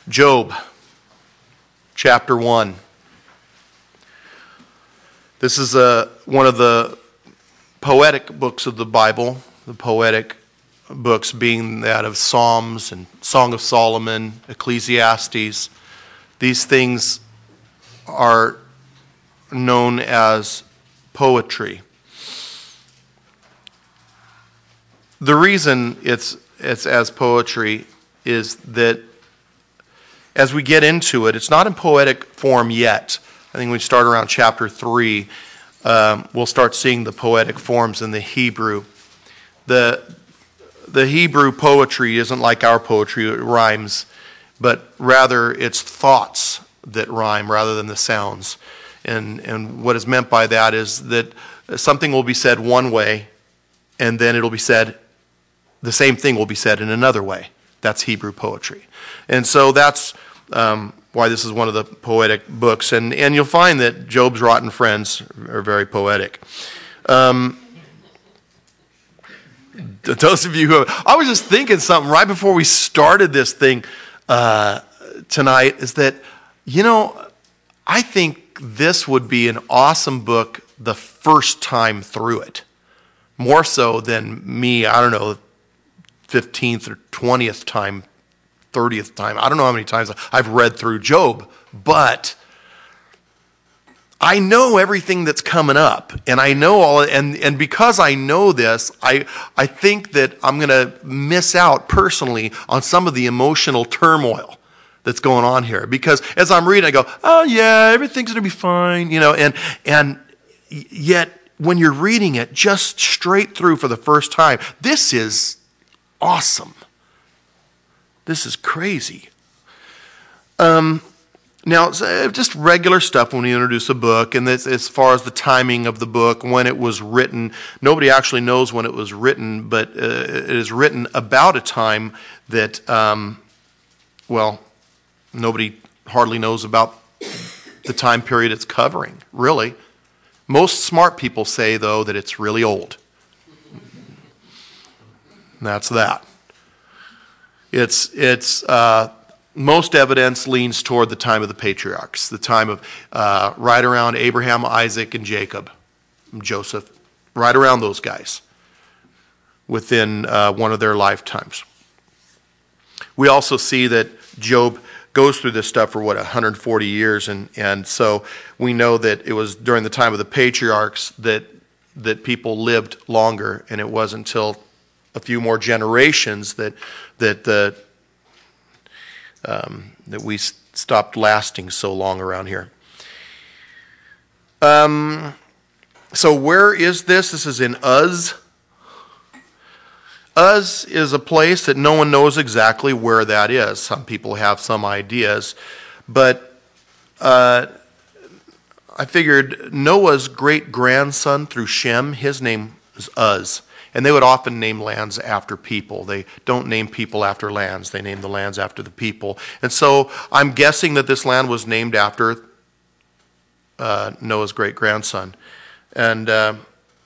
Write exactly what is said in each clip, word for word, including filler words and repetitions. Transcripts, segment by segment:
Job, chapter one. This is a, one of the poetic books of the Bible, the poetic books being that of Psalms and Song of Solomon, Ecclesiastes. These things are known as poetry. The reason it's it's as poetry is that as we get into it, it's not in poetic form yet. I think when we start around chapter three, um, we'll start seeing the poetic forms in the Hebrew. The, the Hebrew poetry isn't like our poetry, it rhymes, but rather it's thoughts that rhyme rather than the sounds. And, and what is meant by that is that something will be said one way, and then it'll be said, the same thing will be said in another way. That's Hebrew poetry. And so that's um, why this is one of the poetic books. And, and you'll find that Job's rotten friends are very poetic. Um, those of you who... I was just thinking something right before we started this thing uh, tonight, is that, you know, I think this would be an awesome book the first time through it. More so than me, I don't know, fifteenth or twentieth time, thirtieth time. I don't know how many times I've read through Job, but I know everything that's coming up, and I know all, and, and because I know this, I I think that I'm going to miss out personally on some of the emotional turmoil that's going on here. Because as I'm reading, I go, oh yeah, everything's going to be fine, you know, and and yet when you're reading it just straight through for the first time, this is awesome. This is crazy. Um, now, just regular stuff when we introduce a book, and this, as far as the timing of the book, when it was written, nobody actually knows when it was written, but uh, it is written about a time that, um, well, nobody hardly knows about the time period it's covering, really. Most smart people say, though, that it's really old. And that's that. It's it's uh, most evidence leans toward the time of the patriarchs, the time of uh, right around Abraham, Isaac, and Jacob, and Joseph, right around those guys, within uh, one of their lifetimes. We also see that Job goes through this stuff for what one hundred forty years, and and so we know that it was during the time of the patriarchs that that people lived longer, and it wasn't until a few more generations that that the um, that we stopped lasting so long around here. Um, so where is this? This is in Uz. Uz is a place that no one knows exactly where that is. Some people have some ideas, but uh, I figured Noah's great-grandson through Shem, his name is Uz. And they would often name lands after people. They don't name people after lands. They name the lands after the people. And so I'm guessing that this land was named after uh, Noah's great-grandson. And uh,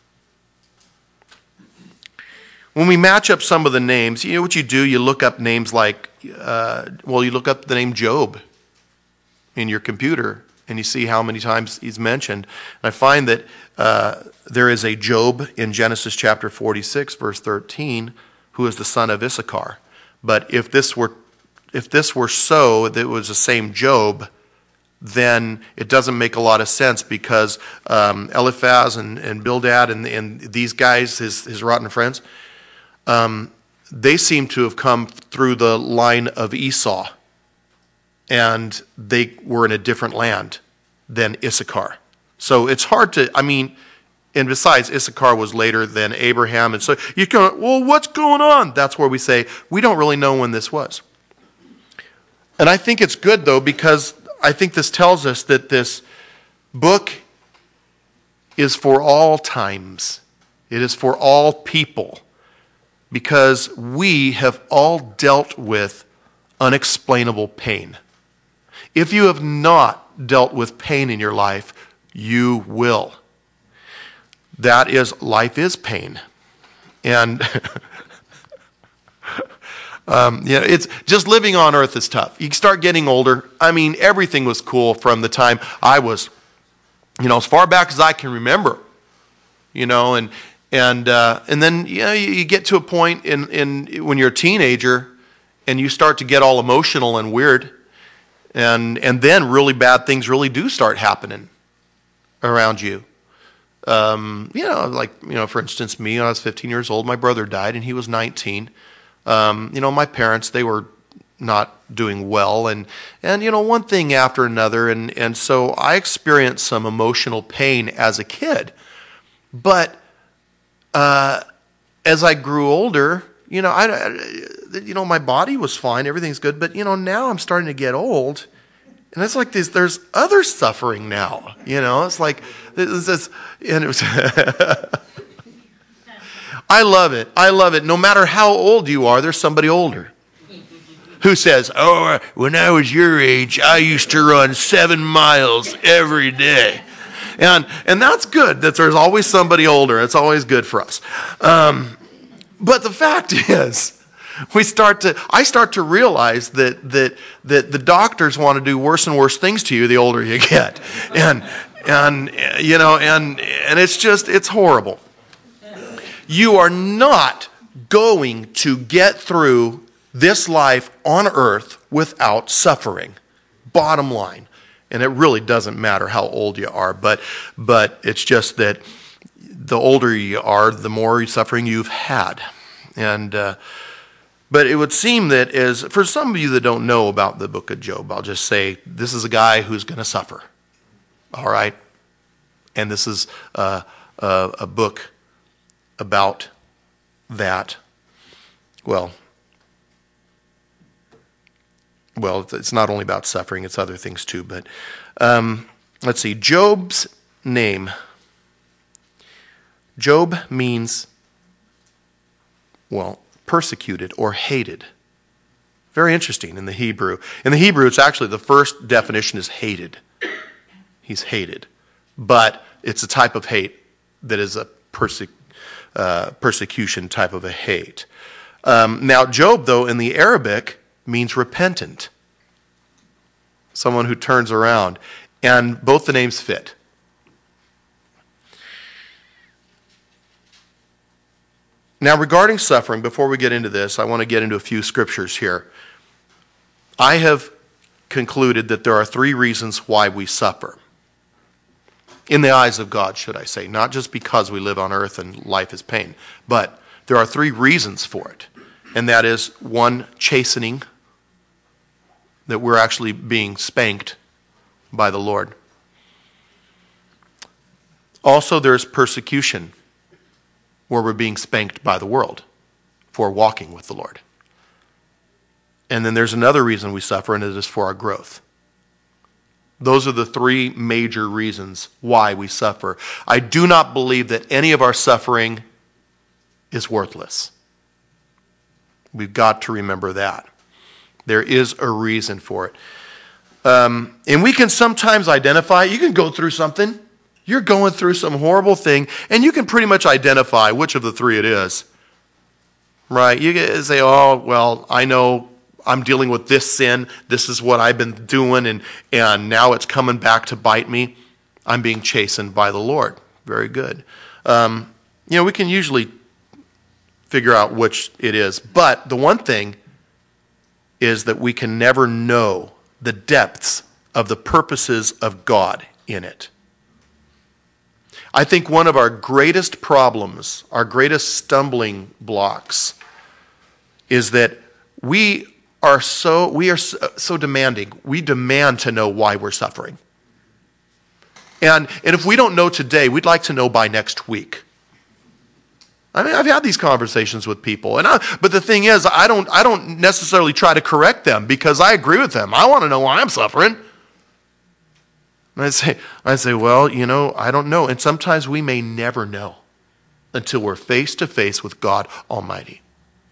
when we match up some of the names, you know what you do? You look up names like, uh, well, you look up the name Job in your computer, and you see how many times he's mentioned. And I find that uh, there is a Job in Genesis chapter forty-six, verse thirteen, who is the son of Issachar. But if this were if this were so, that it was the same Job, then it doesn't make a lot of sense, because um, Eliphaz and, and Bildad and, and these guys, his, his rotten friends, um, they seem to have come through the line of Esau. And they were in a different land than Issachar. So it's hard to, I mean, and besides, Issachar was later than Abraham. And so you go, well, what's going on? That's where we say, we don't really know when this was. And I think it's good, though, because I think this tells us that this book is for all times. It is for all people. Because we have all dealt with unexplainable pain. If you have not dealt with pain in your life, you will. That is, life is pain. And Um, yeah, it's just living on earth is tough. You start getting older. I mean, everything was cool from the time I was, you know, as far back as I can remember. You know, and and uh, and then you know you, you get to a point in in when you're a teenager, and you start to get all emotional and weird, and and then really bad things really do start happening around you. Um, you know, like you know, for instance, me when I was fifteen years old, my brother died, and he was nineteen. Um, you know, my parents, they were not doing well, and and you know, one thing after another, and and so I experienced some emotional pain as a kid. But uh, as I grew older, you know, I, I, you know, my body was fine, everything's good. But you know, now I'm starting to get old, and it's like this, there's other suffering now. You know, it's like this, this and it was. I love it. I love it. No matter how old you are, there's somebody older who says, "Oh, when I was your age, I used to run seven miles every day." And and that's good, that there's always somebody older. It's always good for us. Um, but the fact is, we start to I start to realize that that that the doctors want to do worse and worse things to you the older you get. And and you know, and and it's just it's horrible. You are not going to get through this life on earth without suffering. Bottom line. And it really doesn't matter how old you are, but but it's just that the older you are, the more suffering you've had. And uh, but it would seem that as for some of you that don't know about the book of Job, I'll just say this is a guy who's going to suffer. All right, and this is uh, a, a book about that. Well. Well, it's not only about suffering, it's other things too. But um, let's see, Job's name. Job means, well, persecuted or hated. Very interesting in the Hebrew. In the Hebrew, it's actually the first definition is hated. He's hated. But it's a type of hate that is a perse- uh, persecution type of a hate. Um, now, Job, though, in the Arabic, means repentant. Someone who turns around. And both the names fit. Now, regarding suffering, before we get into this, I want to get into a few scriptures here. I have concluded that there are three reasons why we suffer. In the eyes of God, should I say. Not just because we live on earth and life is pain. But there are three reasons for it. And that is, one, chastening. That we're actually being spanked by the Lord. Also, there's persecution, where we're being spanked by the world for walking with the Lord. And then there's another reason we suffer, and it is for our growth. Those are the three major reasons why we suffer. I do not believe that any of our suffering is worthless. We've got to remember that. There is a reason for it. Um, and we can sometimes identify, you can go through something, you're going through some horrible thing, and you can pretty much identify which of the three it is. Right? You can say, oh, well, I know I'm dealing with this sin, this is what I've been doing, and, and now it's coming back to bite me. I'm being chastened by the Lord. Very good. Um, you know, we can usually figure out which it is. But the one thing is that we can never know the depths of the purposes of God in it. I think one of our greatest problems, our greatest stumbling blocks, is that we are so we are so, so demanding. We demand to know why we're suffering. And, and if we don't know today, we'd like to know by next week. I mean, I've had these conversations with people, and I, but the thing is, I don't I don't necessarily try to correct them because I agree with them. I want to know why I'm suffering. And I say, I say, well, you know, I don't know. And sometimes we may never know until we're face to face with God Almighty.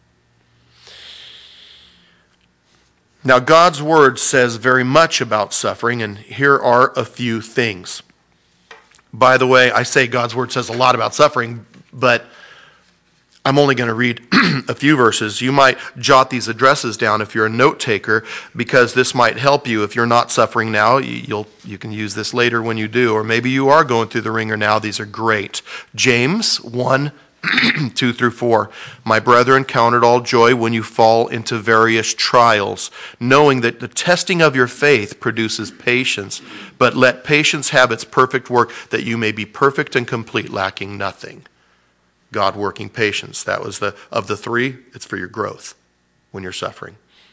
Now, God's Word says very much about suffering, and here are a few things. By the way, I say God's Word says a lot about suffering, but I'm only going to read a few verses. You might jot these addresses down if you're a note taker, because this might help you. If you're not suffering now, you'll you can use this later when you do, or maybe you are going through the ringer now. These are great. James one, two through four. My brethren, count it all joy when you fall into various trials, knowing that the testing of your faith produces patience. But let patience have its perfect work, that you may be perfect and complete, lacking nothing. God working patience. That was the, of the three, it's for your growth when you're suffering.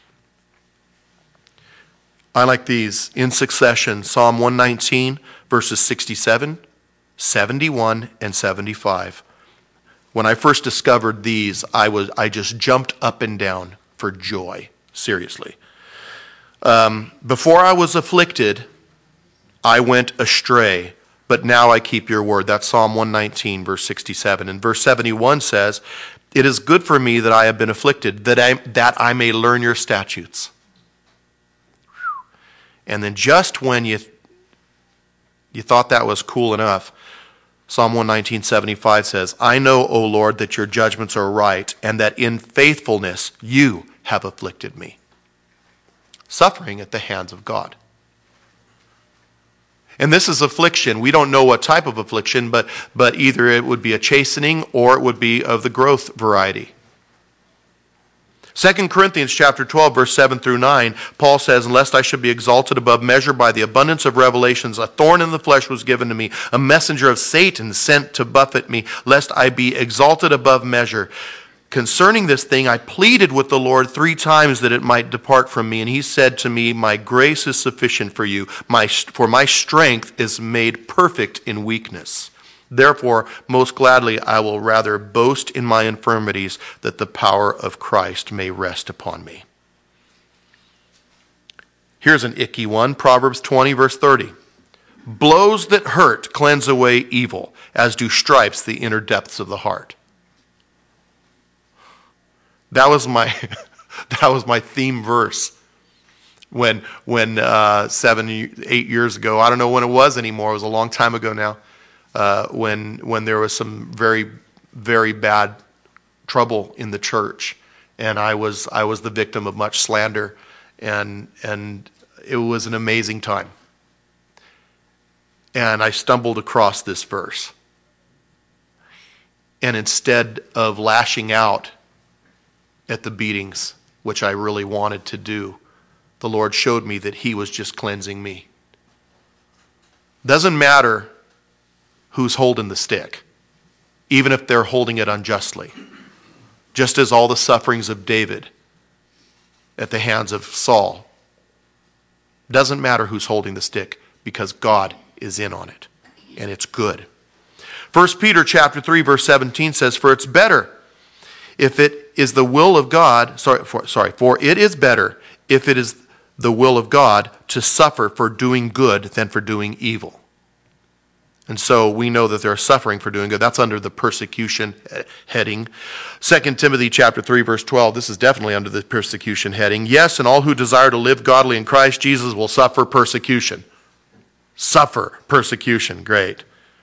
I like these in succession. Psalm one nineteen, verses sixty-seven, seventy-one, and seventy-five. When I first discovered these, I was I just jumped up and down for joy. Seriously. Um, before I was afflicted, I went astray, but now I keep your word. That's Psalm one nineteen, verse sixty-seven. And verse seventy-one says, it is good for me that I have been afflicted, that I, that I may learn your statutes. And then just when you, you thought that was cool enough, Psalm one nineteen, seventy-five says, I know, O Lord, that your judgments are right, and that in faithfulness you have afflicted me. Suffering at the hands of God. And this is affliction. We don't know what type of affliction, but, but either it would be a chastening or it would be of the growth variety. Second Corinthians chapter twelve, verse seven through nine, Paul says, lest I should be exalted above measure by the abundance of revelations, a thorn in the flesh was given to me, a messenger of Satan sent to buffet me, lest I be exalted above measure. Concerning this thing, I pleaded with the Lord three times that it might depart from me. And he said to me, my grace is sufficient for you, my, for my strength is made perfect in weakness. Therefore, most gladly, I will rather boast in my infirmities, that the power of Christ may rest upon me. Here's an icky one, Proverbs twenty, verse thirty. Blows that hurt cleanse away evil, as do stripes the inner depths of the heart. That was my that was my theme verse when when uh, seven, eight years ago. I don't know when it was anymore. It was a long time ago now. Uh, when when there was some very very bad trouble in the church, and I was I was the victim of much slander, and and it was an amazing time. And I stumbled across this verse, and instead of lashing out at the beatings, which I really wanted to do, the Lord showed me that he was just cleansing me. Doesn't matter who's holding the stick, even if they're holding it unjustly. Just as all the sufferings of David at the hands of Saul, doesn't matter who's holding the stick, because God is in on it, and it's good. First Peter chapter three, verse seventeen says, for it's better if it is the will of God, sorry, for, sorry, for it is better if it is the will of God to suffer for doing good than for doing evil. And so we know that they're suffering for doing good. That's under the persecution heading. Second Timothy chapter three, verse twelve, this is definitely under the persecution heading. Yes, and all who desire to live godly in Christ Jesus will suffer persecution. Suffer persecution, great.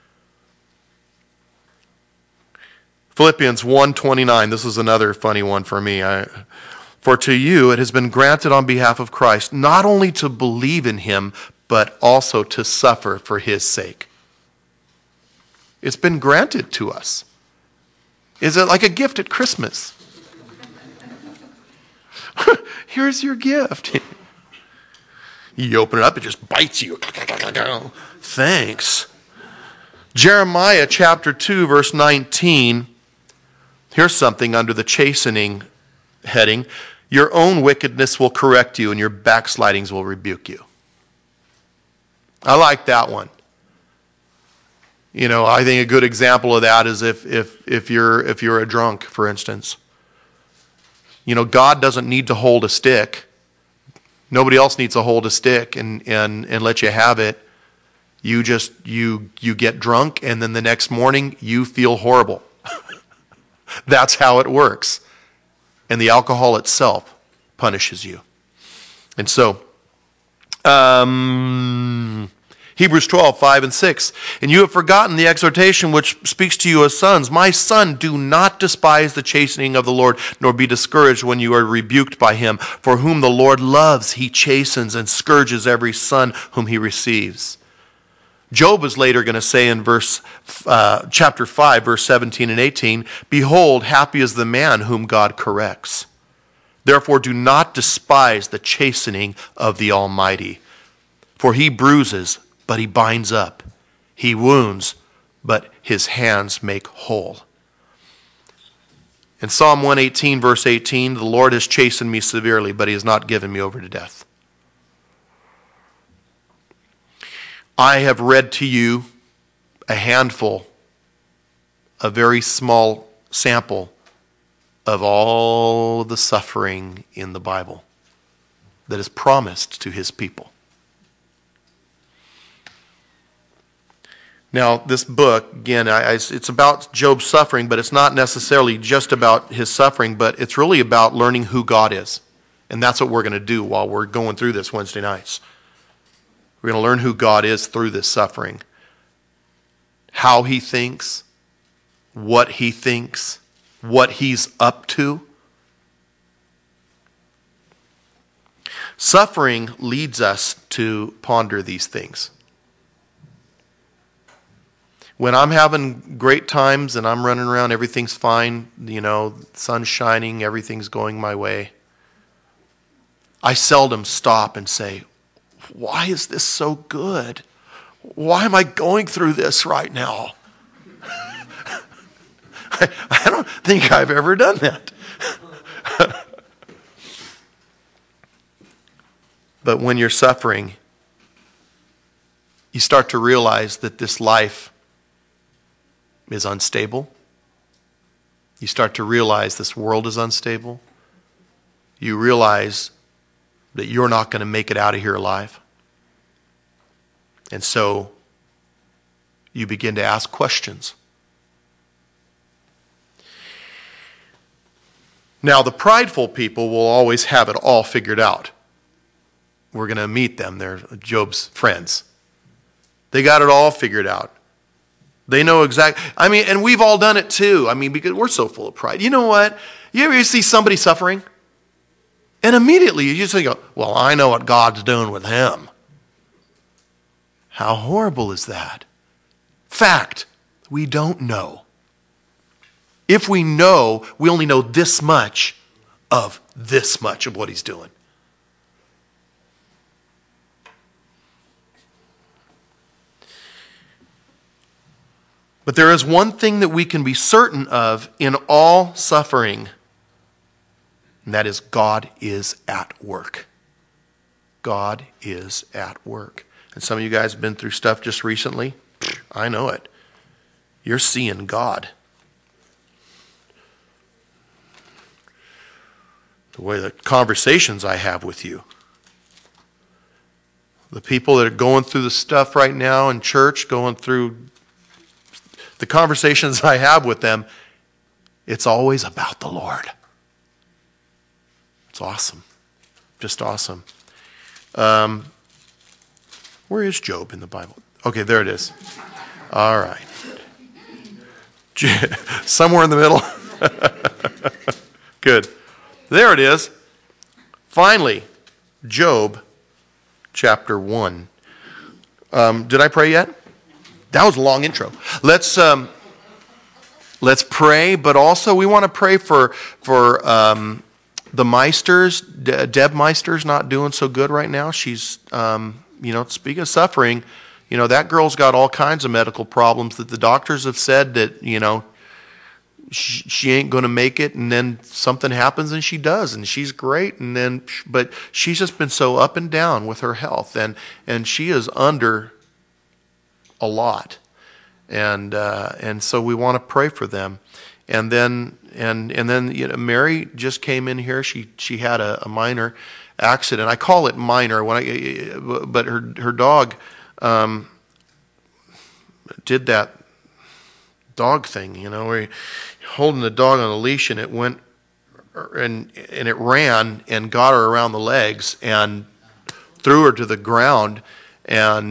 Philippians one twenty-nine, this is another funny one for me. I, for to you it has been granted on behalf of Christ, not only to believe in him, but also to suffer for his sake. It's been granted to us. Is it like a gift at Christmas? Here's your gift. You open it up, it just bites you. Thanks. Jeremiah chapter two, verse nineteen. Here's something under the chastening heading. Your own wickedness will correct you, and your backslidings will rebuke you. I like that one. You know, I think a good example of that is if if if you're if you're a drunk, for instance. You know, God doesn't need to hold a stick. Nobody else needs to hold a stick and and and let you have it. You just you you get drunk, and then the next morning you feel horrible. That's how it works. And the alcohol itself punishes you. And so, um, Hebrews twelve, five and six. And you have forgotten the exhortation which speaks to you as sons. My son, do not despise the chastening of the Lord, nor be discouraged when you are rebuked by him. For whom the Lord loves, he chastens and scourges every son whom he receives. Job is later going to say in verse uh, chapter five, verse seventeen and eighteen, behold, happy is the man whom God corrects. Therefore do not despise the chastening of the Almighty. For he bruises, but he binds up. He wounds, but his hands make whole. In Psalm one eighteen, verse eighteen, the Lord has chastened me severely, but he has not given me over to death. I have read to you a handful, a very small sample of all of the suffering in the Bible that is promised to his people. Now, this book, again, I, I, it's about Job's suffering, but it's not necessarily just about his suffering, but it's really about learning who God is. And that's what we're going to do while we're going through this Wednesday nights. We're going to learn who God is through this suffering. How he thinks, what he thinks, what he's up to. Suffering leads us to ponder these things. When I'm having great times and I'm running around, everything's fine, you know, the sun's shining, everything's going my way, I seldom stop and say, why is this so good? Why am I going through this right now? I, I don't think I've ever done that. But when you're suffering, you start to realize that this life is unstable. You start to realize this world is unstable. You realize that you're not going to make it out of here alive. And so you begin to ask questions. Now, the prideful people will always have it all figured out. We're going to meet them. They're Job's friends. They got it all figured out. They know exactly. I mean, and we've all done it too. I mean, because we're so full of pride. You know what? You ever see somebody suffering? And immediately you just think, well, I know what God's doing with him. How horrible is that? Fact, we don't know. If we know, we only know this much of this much of what he's doing. But there is one thing that we can be certain of in all suffering, and that is God is at work. God is at work. And some of you guys have been through stuff just recently. I know it. You're seeing God. The way the conversations I have with you. The people that are going through the stuff right now in church, going through the conversations I have with them, it's always about the Lord. It's awesome. Just awesome. Um, where is Job in the Bible? Okay, there it is. All right. Somewhere in the middle. Good. There it is. Finally, Job chapter one. Um, did I pray yet? That was a long intro. Let's um, let's pray, but also we want to pray for for um, the Meisters. De- Deb Meister's not doing so good right now. She's um, you know, speaking of suffering, you know, that girl's got all kinds of medical problems that the doctors have said that, you know, she, she ain't going to make it, and then something happens and she does, and she's great, and then but she's just been so up and down with her health, and and she is under a lot, and uh, and so we want to pray for them, and then and and then you know, Mary just came in here. She she had a, a minor accident. I call it minor when I, but her her dog um, did that dog thing, you know, where you're holding the dog on a leash and it went and and it ran and got her around the legs and threw her to the ground, and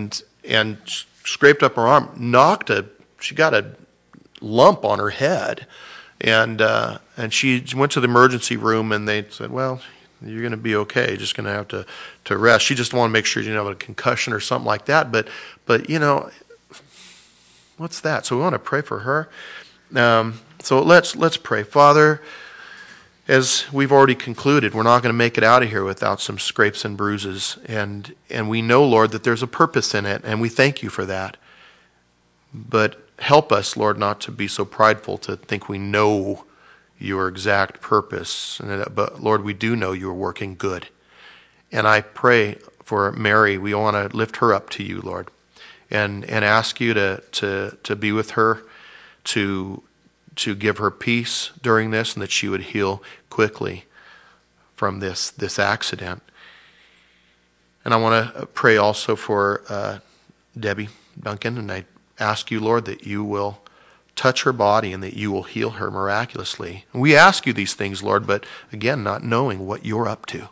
and scraped up her arm, knocked a, she got a lump on her head. And uh, and she went to the emergency room, and they said, well, you're going to be okay. You're just going to have to, to rest. She just wanted to make sure you didn't have a concussion or something like that. But, but you know, what's that? So we want to pray for her. Um, so let's let's pray. Father, as we've already concluded, we're not going to make it out of here without some scrapes and bruises. And and we know, Lord, that there's a purpose in it, and we thank you for that. But help us, Lord, not to be so prideful to think we know your exact purpose. But, Lord, we do know you are working good. And I pray for Mary. We want to lift her up to you, Lord, and and ask you to to to be with her, to to give her peace during this, and that she would heal quickly from this this accident. And I want to pray also for uh, Debbie Duncan, and I ask you, Lord, that you will touch her body and that you will heal her miraculously. And we ask you these things, Lord, but again, not knowing what you're up to.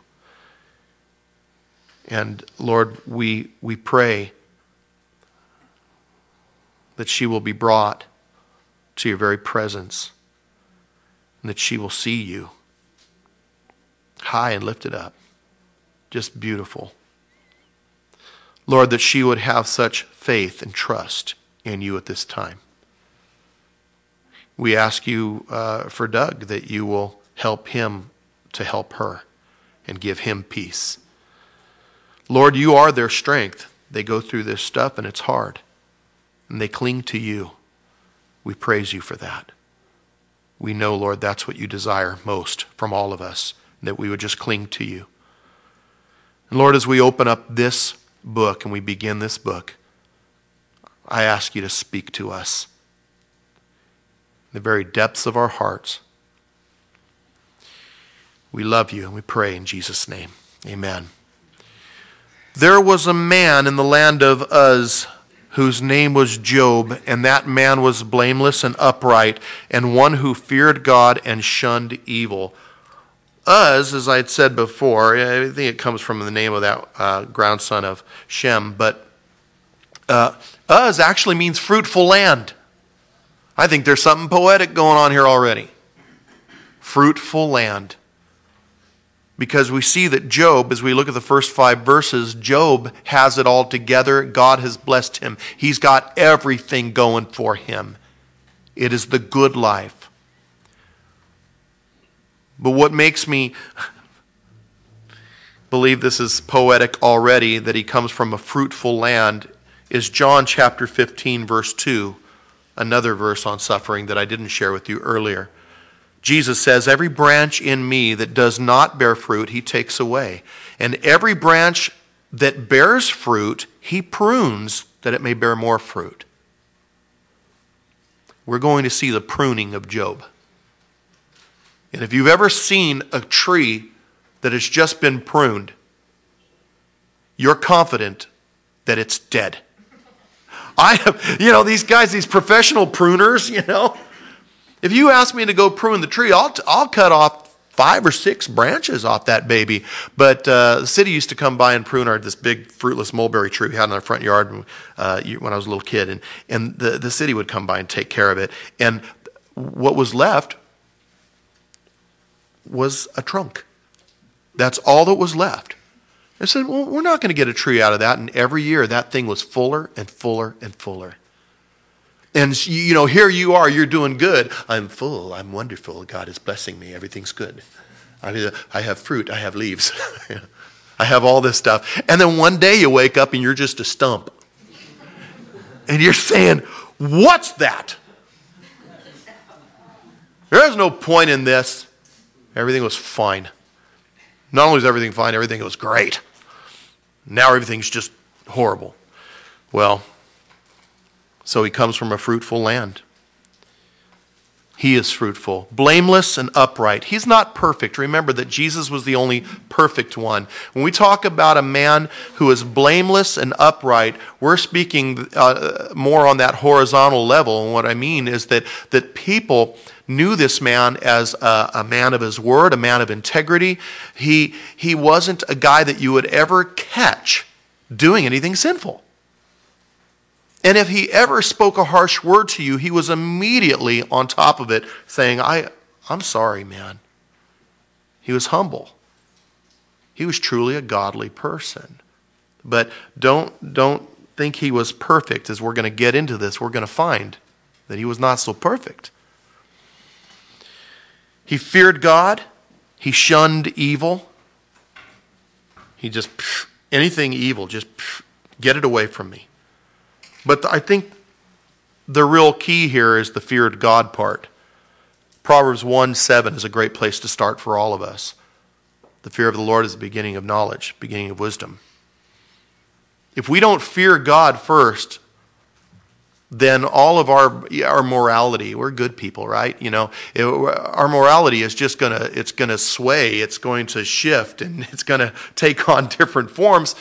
And Lord, we we pray that she will be brought to your very presence, and that she will see you high and lifted up, just beautiful. Lord, that she would have such faith and trust in you at this time. We ask you uh, for Doug, that you will help him to help her and give him peace. Lord, you are their strength. They go through this stuff and it's hard, and they cling to you. We praise you for that. We know, Lord, that's what you desire most from all of us, that we would just cling to you. And Lord, as we open up this book and we begin this book, I ask you to speak to us in the very depths of our hearts. We love you and we pray in Jesus' name. Amen. There was a man in the land of Uz whose name was Job, and that man was blameless and upright, and one who feared God and shunned evil. Uz, as I had said before, I think it comes from the name of that uh, grandson of Shem, but uh, Uz actually means fruitful land. I think there's something poetic going on here already. Fruitful land. Because we see that Job, as we look at the first five verses, Job has it all together. God has blessed him. He's got everything going for him. It is the good life. But what makes me believe this is poetic already, that he comes from a fruitful land, is John chapter fifteen, verse two, another verse on suffering that I didn't share with you earlier. Jesus says, every branch in me that does not bear fruit, he takes away. And every branch that bears fruit, he prunes that it may bear more fruit. We're going to see the pruning of Job. And if you've ever seen a tree that has just been pruned, you're confident that it's dead. I have, you know, these guys, these professional pruners, you know, if you ask me to go prune the tree, I'll I'll cut off five or six branches off that baby. But uh, the city used to come by and prune our this big fruitless mulberry tree we had in our front yard uh, when I was a little kid, and and the the city would come by and take care of it. And what was left was a trunk. That's all that was left. I said, well, we're not going to get a tree out of that. And every year that thing was fuller and fuller and fuller. And, you know, here you are, you're doing good. I'm full, I'm wonderful, God is blessing me, everything's good. I, I have fruit, I have leaves. I have all this stuff. And then one day you wake up and you're just a stump. And you're saying, what's that? There's no point in this. Everything was fine. Not only was everything fine, everything was great. Now everything's just horrible. Well, so he comes from a fruitful land. He is fruitful, blameless and upright. He's not perfect. Remember that Jesus was the only perfect one. When we talk about a man who is blameless and upright, we're speaking uh, more on that horizontal level. And what I mean is that, that people knew this man as a, a man of his word, a man of integrity. He, he wasn't a guy that you would ever catch doing anything sinful. And if he ever spoke a harsh word to you, he was immediately on top of it saying, I, I'm sorry, man. He was humble. He was truly a godly person. But don't, don't think he was perfect. As we're going to get into this, we're going to find that he was not so perfect. He feared God. He shunned evil. He just, anything evil, just get it away from me. But I think the real key here is the feared God part. Proverbs one seven is a great place to start for all of us. The fear of the Lord is the beginning of knowledge, beginning of wisdom. If we don't fear God first, then all of our our morality, we're good people, right? You know, it, our morality is just gonna it's gonna sway, it's going to shift, and it's gonna take on different forms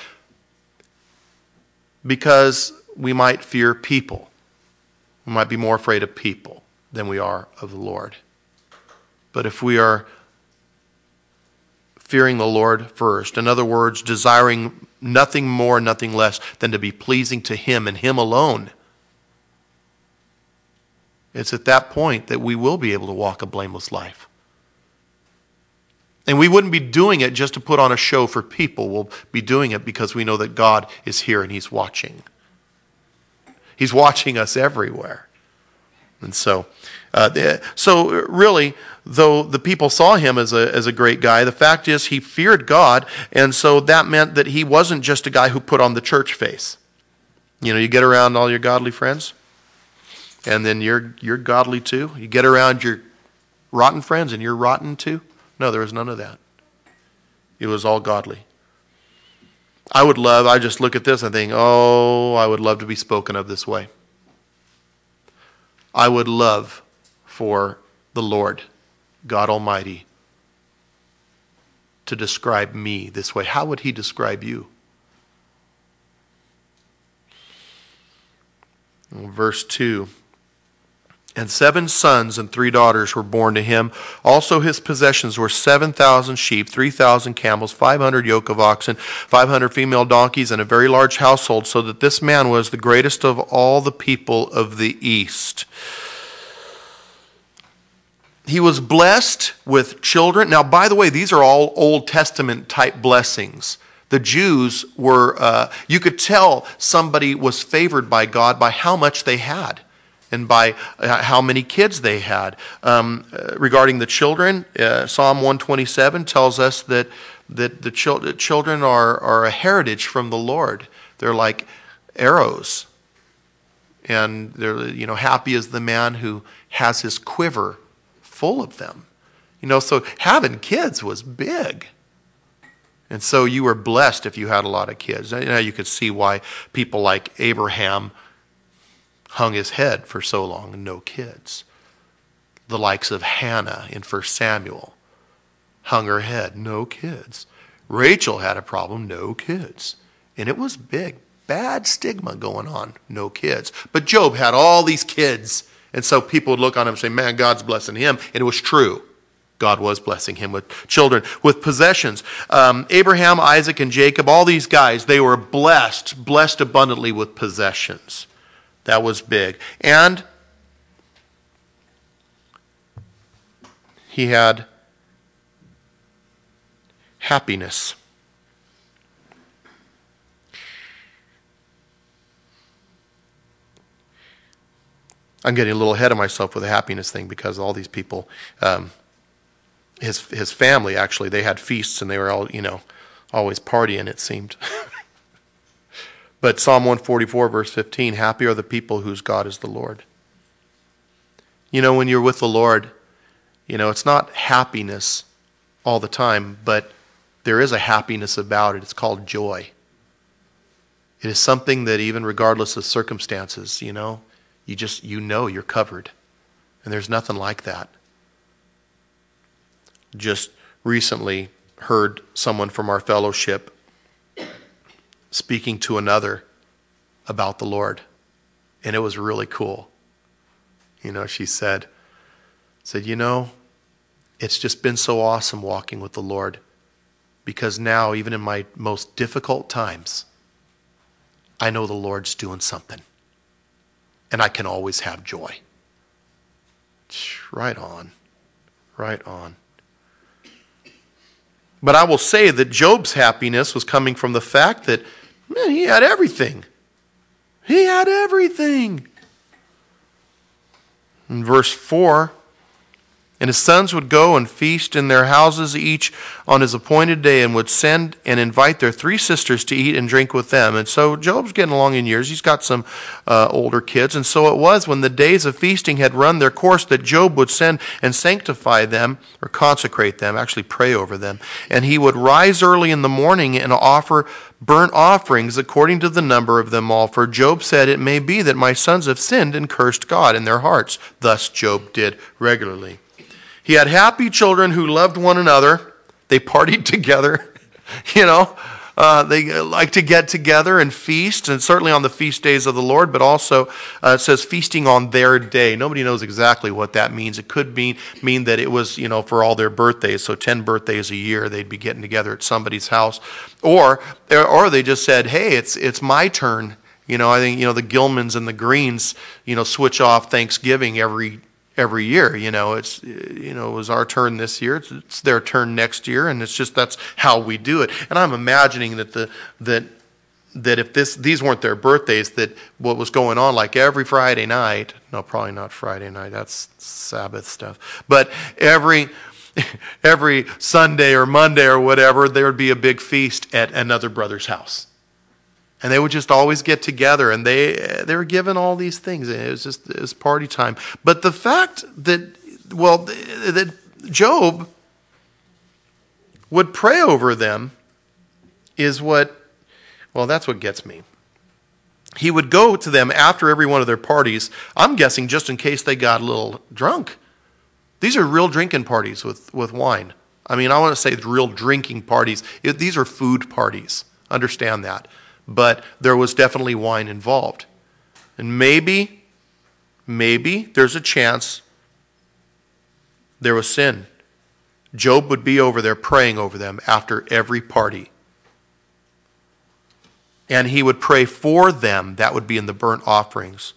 because we might fear people. We might be more afraid of people than we are of the Lord. But if we are fearing the Lord first, in other words, desiring nothing more, nothing less than to be pleasing to Him and Him alone, it's at that point that we will be able to walk a blameless life. And we wouldn't be doing it just to put on a show for people. We'll be doing it because we know that God is here and He's watching. He's watching us everywhere. And so, uh, the, so really, though the people saw him as a, as a great guy, the fact is he feared God, and so that meant that he wasn't just a guy who put on the church face. You know, you get around all your godly friends, and then you're you're godly too. You get around your rotten friends, and you're rotten too. No, there was none of that. It was all godly. I would love, I just look at this and think, oh, I would love to be spoken of this way. I would love for the Lord, God Almighty, to describe me this way. How would He describe you? Verse two. And seven sons and three daughters were born to him. Also his possessions were seven thousand sheep, three thousand camels, five hundred yoke of oxen, five hundred female donkeys, and a very large household, so that this man was the greatest of all the people of the East. He was blessed with children. Now, by the way, these are all Old Testament type blessings. The Jews were, uh, you could tell somebody was favored by God by how much they had and by uh, how many kids they had. Um, uh, regarding the children, uh, Psalm one twenty-seven tells us that that the chil- children are, are a heritage from the Lord. They're like arrows. And they're, you know, happy is the man who has his quiver full of them. You know, so having kids was big. And so you were blessed if you had a lot of kids. Now you could see why people like Abraham hung his head for so long and no kids. The likes of Hannah in First Samuel hung her head, no kids. Rachel had a problem, no kids. And it was big, bad stigma going on, no kids. But Job had all these kids. And so people would look on him and say, man, God's blessing him. And it was true. God was blessing him with children, with possessions. Um, Abraham, Isaac, and Jacob, all these guys, they were blessed, blessed abundantly with possessions. That was big. And he had happiness. I'm getting a little ahead of myself with the happiness thing because all these people, um, his his family actually, they had feasts and they were all, you know, always partying, it seemed. But Psalm one forty-four, verse fifteen, happy are the people whose God is the Lord. You know, when you're with the Lord, you know, it's not happiness all the time, but there is a happiness about it. It's called joy. It is something that even regardless of circumstances, you know, you just, you know you're covered. And there's nothing like that. Just recently heard someone from our fellowship speaking to another about the Lord. And it was really cool. You know, she said, said, you know, it's just been so awesome walking with the Lord, because now, even in my most difficult times, I know the Lord's doing something. and I can always have joy. Right on. Right on. But I will say that Job's happiness was coming from the fact that, man, he had everything. He had everything. In verse four, and his sons would go and feast in their houses each on his appointed day, and would send and invite their three sisters to eat and drink with them. And so Job's getting along in years. He's got some uh, older kids. And so it was when the days of feasting had run their course that Job would send and sanctify them, or consecrate them, actually pray over them. And he would rise early in the morning and offer burnt offerings according to the number of them all. For Job said, it may be that my sons have sinned and cursed God in their hearts. Thus Job did regularly. He had happy children who loved one another. They partied together, you know. Uh, they like to get together and feast, and certainly on the feast days of the Lord, but also uh, it says feasting on their day. Nobody knows exactly what that means. It could mean, mean that it was, you know, for all their birthdays, so ten birthdays a year, they'd be getting together at somebody's house. Or, or they just said, hey, it's it's my turn. You know, I think, you know, the Gilmans and the Greens, you know, switch off Thanksgiving every every year. You know, it's, you know, it was our turn this year. It's, it's their turn next year, and it's just, that's how we do it. And I'm imagining that the that that if this these weren't their birthdays, that what was going on, like every Friday night, no, probably not Friday night, that's Sabbath stuff, but every every Sunday or Monday or whatever, there would be a big feast at another brother's house. And they would just always get together, and they they were given all these things. It was just, it was party time. But the fact that, well, that Job would pray over them is what, well, that's what gets me. He would go to them after every one of their parties, I'm guessing just in case they got a little drunk. These are real drinking parties with, with wine. I mean, I want to say real drinking parties. It, these are food parties. Understand that. But there was definitely wine involved. And maybe, maybe there's a chance there was sin. Job would be over there praying over them after every party. And he would pray for them. That would be in the burnt offerings.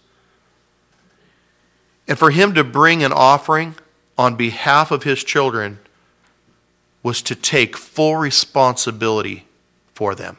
And for him to bring an offering on behalf of his children was to take full responsibility for them.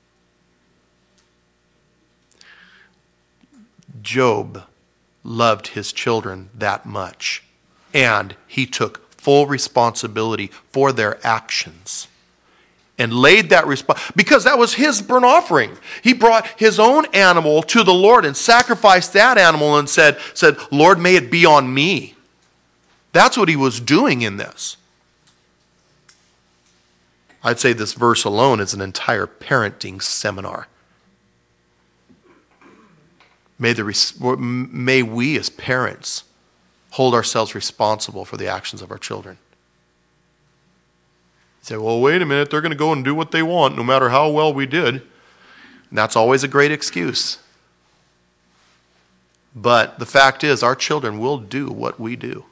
Job loved his children that much, and he took full responsibility for their actions and laid that resp- because that was his burnt offering. He brought his own animal to the Lord and sacrificed that animal and said, said, Lord, may it be on me. That's what he was doing in this. I'd say this verse alone is an entire parenting seminar. May, the, may we as parents hold ourselves responsible for the actions of our children. You say, well, wait a minute, they're going to go and do what they want no matter how well we did. And that's always a great excuse. But the fact is, our children will do what we do.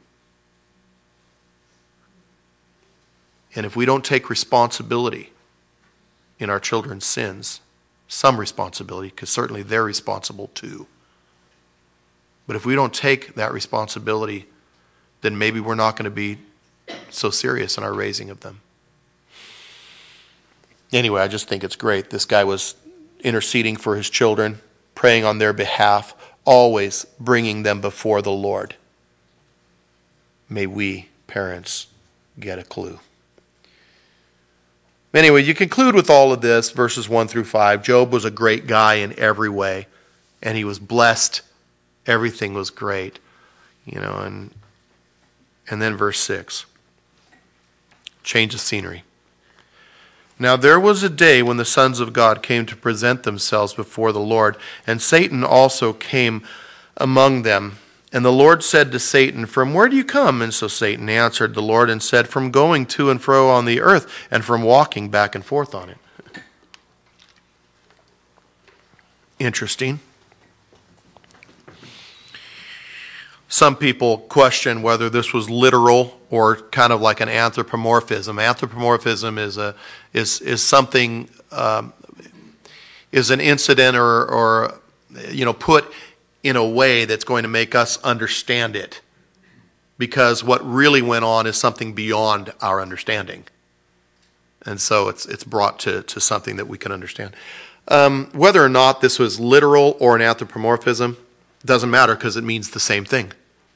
And if we don't take responsibility in our children's sins, some responsibility, because certainly they're responsible too. But if we don't take that responsibility, then maybe we're not going to be so serious in our raising of them. Anyway, I just think it's great. This guy was interceding for his children, praying on their behalf, always bringing them before the Lord. May we, parents, get a clue. Anyway, you conclude with all of this, verses one through five. Job was a great guy in every way, and he was blessed. Everything was great. You know, and and then verse six. Change of scenery. Now there was a day when the sons of God came to present themselves before the Lord, and Satan also came among them. And the Lord said to Satan, from where do you come? And so Satan answered the Lord and said, from going to and fro on the earth, and from walking back and forth on it. Interesting. Some people question whether this was literal or kind of like an anthropomorphism. Anthropomorphism is a is is something um, is an incident or or you know put in a way that's going to make us understand it. Because what really went on is something beyond our understanding. And so it's it's brought to, to something that we can understand. Um, whether or not this was literal or an anthropomorphism, doesn't matter because it means the same thing.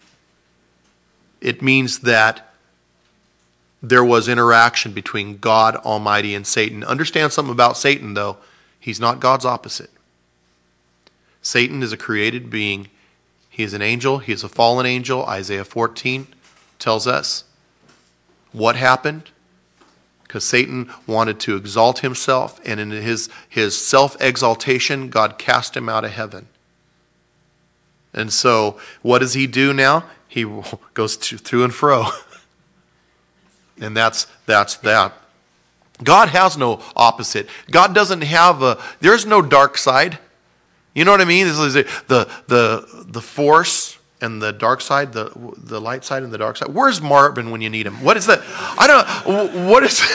It means that there was interaction between God Almighty and Satan. Understand something about Satan, though. He's not God's opposite. Satan is a created being. He is an angel. He is a fallen angel. Isaiah fourteen tells us what happened. Because Satan wanted to exalt himself, and in his, his self-exaltation, God cast him out of heaven. And so, what does he do now? He goes to, through and fro. And that's that's that. God has no opposite. God doesn't have a, there's no dark side. You know what I mean? This is the the the force and the dark side, the the light side and the dark side. Where's Marvin when you need him? What is that? I don't. What is?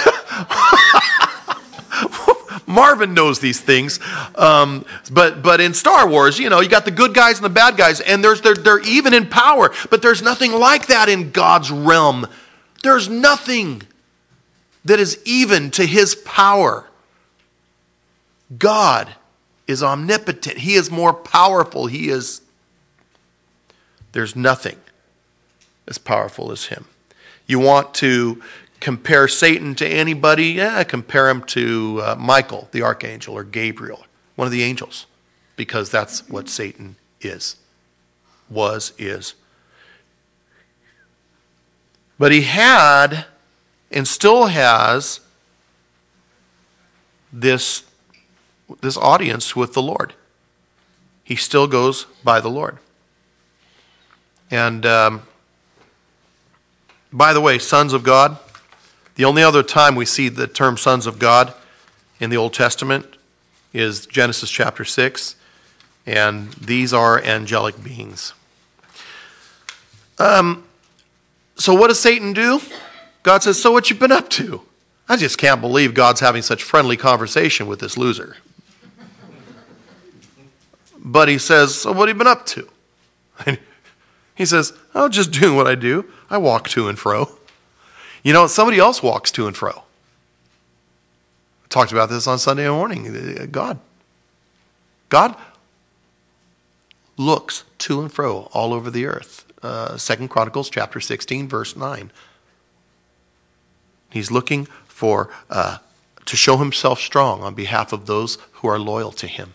Marvin knows these things, um, but but in Star Wars, you know, you got the good guys and the bad guys, and there's they're they're even in power. But there's nothing like that in God's realm. There's nothing that is even to His power. God is omnipotent. He is more powerful. He is. There's nothing as powerful as Him. You want to compare Satan to anybody? Yeah, compare him to uh, Michael, the archangel, or Gabriel, one of the angels, because that's what Satan is, was, is. But he had, and still has, this, this audience with the Lord. He still goes by the Lord. And um, by the way, sons of God, the only other time we see the term sons of God in the Old Testament is Genesis chapter six, and these are angelic beings. Um, so what does Satan do? God says, so what you been up to? I just can't believe God's having such friendly conversation with this loser. But he says, so what have you been up to? He says, oh, just doing what I do. I walk to and fro. You know, somebody else walks to and fro. I talked about this on Sunday morning. God. God looks to and fro all over the earth. Uh, Second Chronicles chapter sixteen, verse nine. He's looking for uh, to show himself strong on behalf of those who are loyal to him.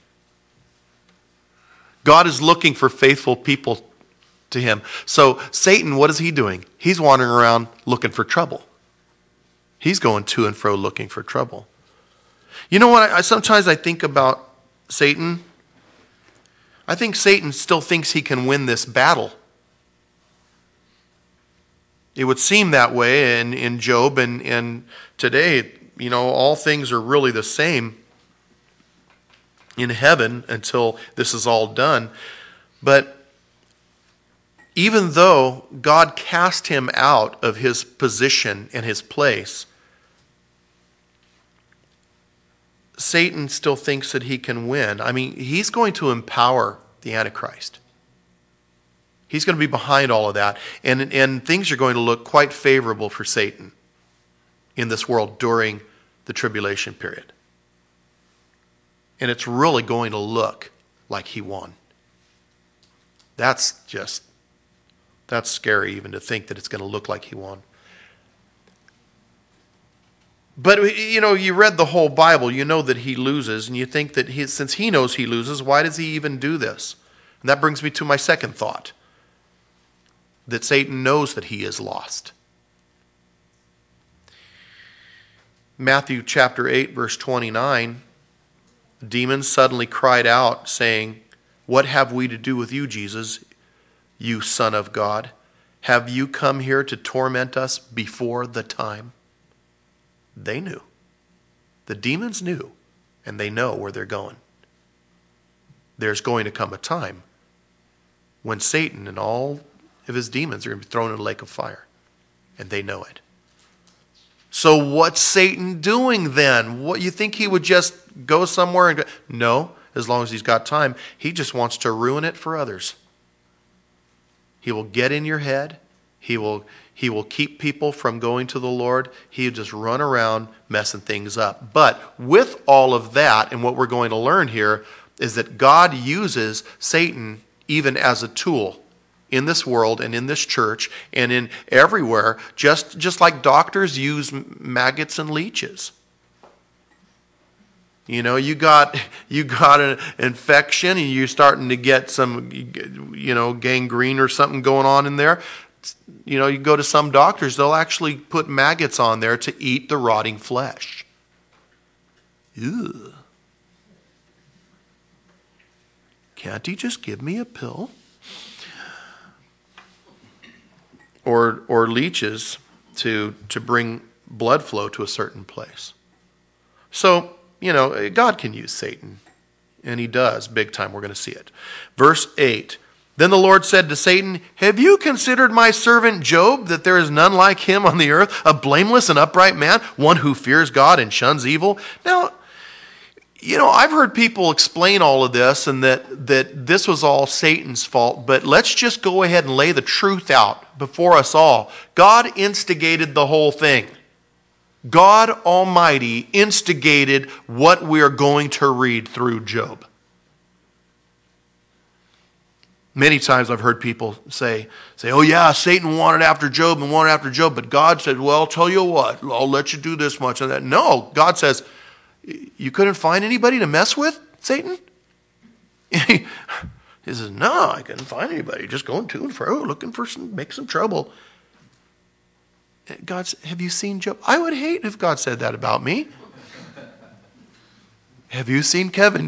God is looking for faithful people to him. So Satan, what is he doing? He's wandering around looking for trouble. He's going to and fro looking for trouble. You know what? I, I sometimes I think about Satan. I think Satan still thinks he can win this battle. It would seem that way in, in Job, and, and today, you know, all things are really the same in heaven until this is all done. But even though God cast him out of his position and his place, Satan still thinks that he can win. I mean, he's going to empower the Antichrist. He's going to be behind all of that. And, and things are going to look quite favorable for Satan in this world during the tribulation period. And it's really going to look like he won. That's just, that's scary even to think that it's going to look like he won. But, you know, you read the whole Bible, you know that he loses, and you think that he, since he knows he loses, why does he even do this? And that brings me to my second thought, that Satan knows that he is lost. Matthew chapter eight, verse twenty-nine, demons suddenly cried out, saying, "What have we to do with you, Jesus, you Son of God? Have you come here to torment us before the time?" They knew. The demons knew, and they know where they're going. There's going to come a time when Satan and all of his demons are going to be thrown in a lake of fire, and they know it. So what's Satan doing then? What, you think he would just go somewhere and go? No. as long as he's got time. He just wants to ruin it for others. He will get in your head. He will, he will keep people from going to the Lord. He'll just run around messing things up. But with all of that, and what we're going to learn here, is that God uses Satan even as a tool in this world and in this church and in everywhere, just, just like doctors use maggots and leeches. You know, you got you got an infection and you're starting to get some, you know, gangrene or something going on in there. You know, you go to some doctors, they'll actually put maggots on there to eat the rotting flesh. Ew. Can't he just give me a pill? Or or leeches to to bring blood flow to a certain place. So, you know, God can use Satan, and he does, big time. We're going to see it. Verse eight, then the Lord said to Satan, have you considered my servant Job, that there is none like him on the earth, a blameless and upright man, one who fears God and shuns evil? Now, you know, I've heard people explain all of this and that, that this was all Satan's fault, but let's just go ahead and lay the truth out before us all. God instigated the whole thing. God Almighty instigated what we are going to read through Job. Many times I've heard people say, say, oh yeah, Satan wanted after Job and wanted after Job, but God said, well, I'll tell you what, I'll let you do this much and that. No, God says, you couldn't find anybody to mess with, Satan? He says, no, I couldn't find anybody. Just going to and fro, looking for some, make some trouble. God said, have you seen Job? I would hate if God said that about me. Have you seen Kevin?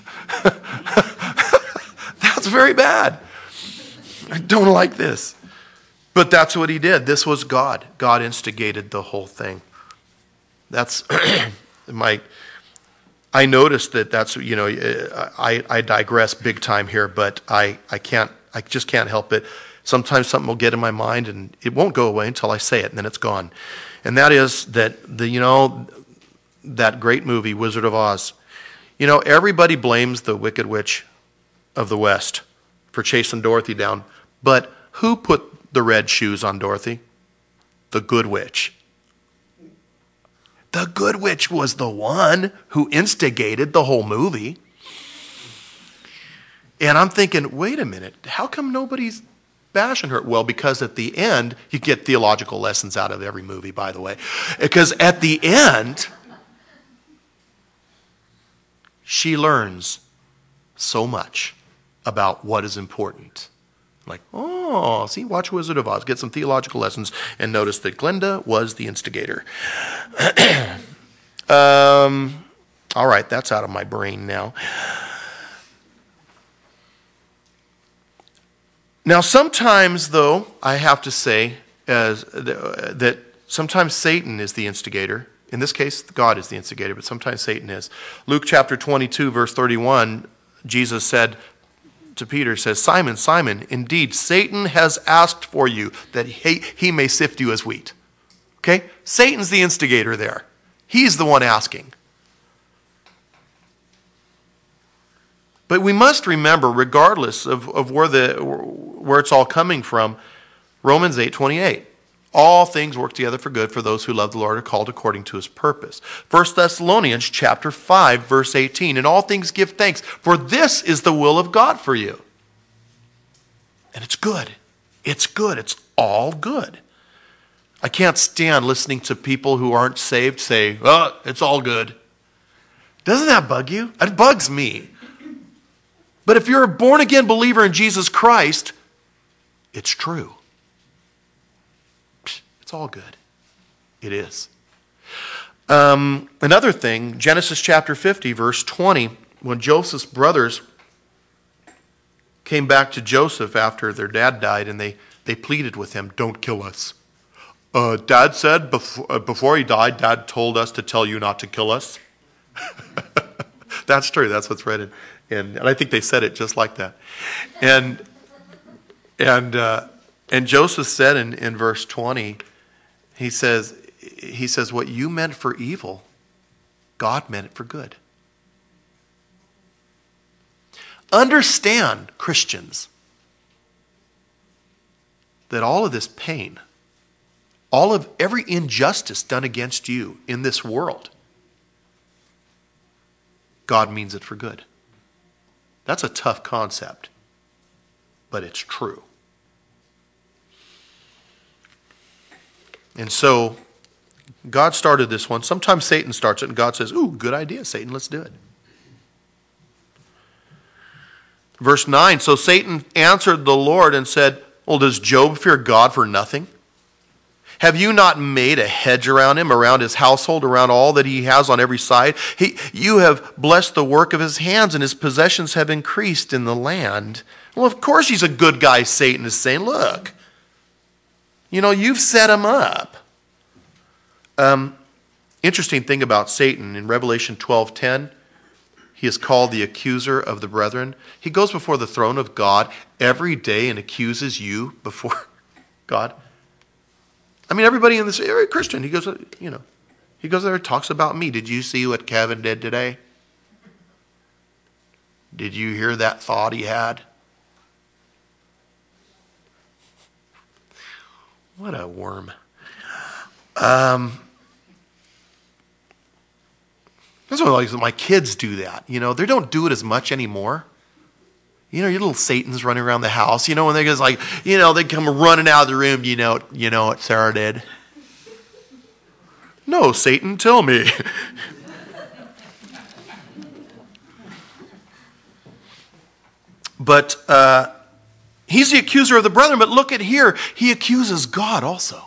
That's very bad. I don't like this. But that's what he did. This was God. God instigated the whole thing. That's my... I noticed that that's, you know, I, I digress big time here, but I, I can't, I just can't help it. Sometimes something will get in my mind and it won't go away until I say it and then it's gone. And that is that, the you know, that great movie, Wizard of Oz. You know, everybody blames the Wicked Witch of the West for chasing Dorothy down. But who put the red shoes on Dorothy? The Good Witch. The Good Witch was the one who instigated the whole movie. And I'm thinking, wait a minute, how come nobody's bashing her? Well, because at the end, you get theological lessons out of every movie, by the way. Because at the end, she learns so much about what is important. Like, oh, see, watch Wizard of Oz, get some theological lessons, and notice that Glenda was the instigator. um, all right, that's out of my brain now. Now, sometimes, though, I have to say as, uh, that sometimes Satan is the instigator. In this case, God is the instigator, but sometimes Satan is. Luke chapter twenty-two, verse thirty-one, Jesus said to Peter, says, Simon, Simon, indeed, Satan has asked for you that he, he may sift you as wheat. Okay? Satan's the instigator there. He's the one asking. But we must remember, regardless of, of where the where it's all coming from, Romans eight twenty-eight. All things work together for good for those who love the Lord, are called according to his purpose. First Thessalonians chapter five, verse eighteen. In all things give thanks, for this is the will of God for you. And it's good. It's good. It's all good. I can't stand listening to people who aren't saved say, oh, it's all good. Doesn't that bug you? It bugs me. But if you're a born-again believer in Jesus Christ, it's true. It's all good. It is. Um, another thing, Genesis chapter fifty, verse twenty, when Joseph's brothers came back to Joseph after their dad died, and they, they pleaded with him, don't kill us. Uh, Dad said before, uh, before he died, Dad told us to tell you not to kill us. That's true. That's what's read in. And, and I think they said it just like that. And and uh, and Joseph said in, in verse twenty, he says, he says, what you meant for evil, God meant it for good. Understand, Christians, that all of this pain, all of every injustice done against you in this world, God means it for good. That's a tough concept, but it's true. And so, God started this one. Sometimes Satan starts it, and God says, ooh, good idea, Satan, let's do it. Verse nine, so Satan answered the Lord and said, well, does Job fear God for nothing? Have you not made a hedge around him, around his household, around all that he has on every side? He, you have blessed the work of his hands, and his possessions have increased in the land. Well, of course he's a good guy, Satan is saying. Look, you know, you've set him up. Um, interesting thing about Satan, in Revelation twelve ten, he is called the accuser of the brethren. He goes before the throne of God every day and accuses you before God. I mean, everybody in this, every Christian, he goes, you know, he goes there and talks about me. Did you see what Kevin did today? Did you hear that thought he had? What a worm. Um, that's what like my kids do that. You know, they don't do it as much anymore. You know, your little Satans running around the house. You know, when they just like, you know, they come running out of the room. You know, you know what Sarah did? No, Satan, tell me. But uh, he's the accuser of the brethren. But look at here, he accuses God also.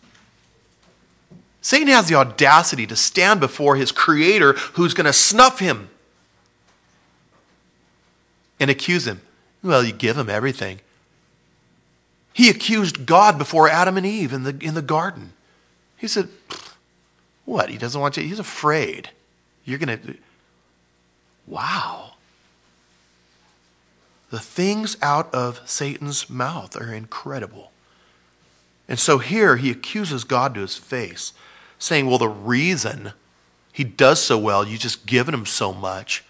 Satan has the audacity to stand before his creator, who's going to snuff him, and accuse him. Well, you give him everything. He accused God before Adam and Eve in the in the garden. He said, what? He doesn't want you. He's afraid. You're going to... Wow. The things out of Satan's mouth are incredible. And so here he accuses God to his face, saying, well, the reason he does so well, you just given him so much.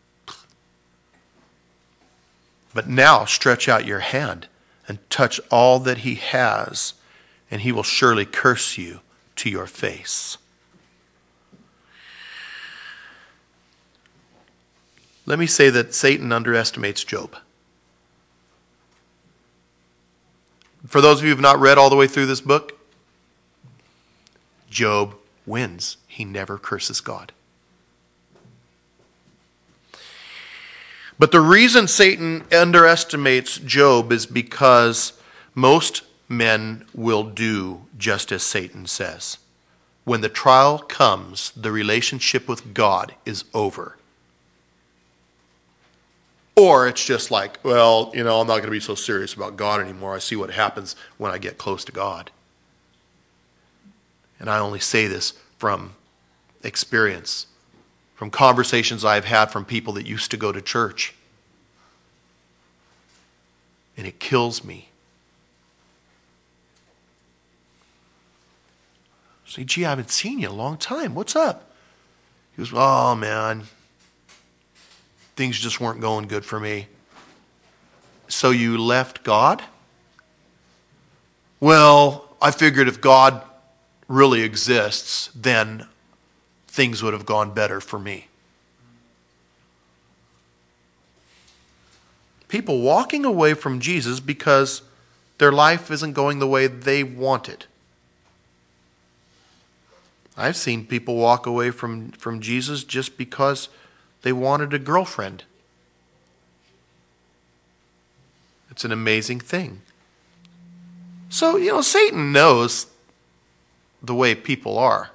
But now stretch out your hand and touch all that he has, and he will surely curse you to your face. Let me say that Satan underestimates Job. For those of you who have not read all the way through this book, Job wins. He never curses God. But the reason Satan underestimates Job is because most men will do just as Satan says. When the trial comes, the relationship with God is over. Or it's just like, well, you know, I'm not going to be so serious about God anymore. I see what happens when I get close to God. And I only say this from experience, from conversations I've had from people that used to go to church. And it kills me. Say, gee, I haven't seen you in a long time. What's up? He goes, oh, man. Things just weren't going good for me. So you left God? Well, I figured if God really exists, then things would have gone better for me. People walking away from Jesus because their life isn't going the way they wanted. I've seen people walk away from, from Jesus just because they wanted a girlfriend. It's an amazing thing. So, you know, Satan knows the way people are.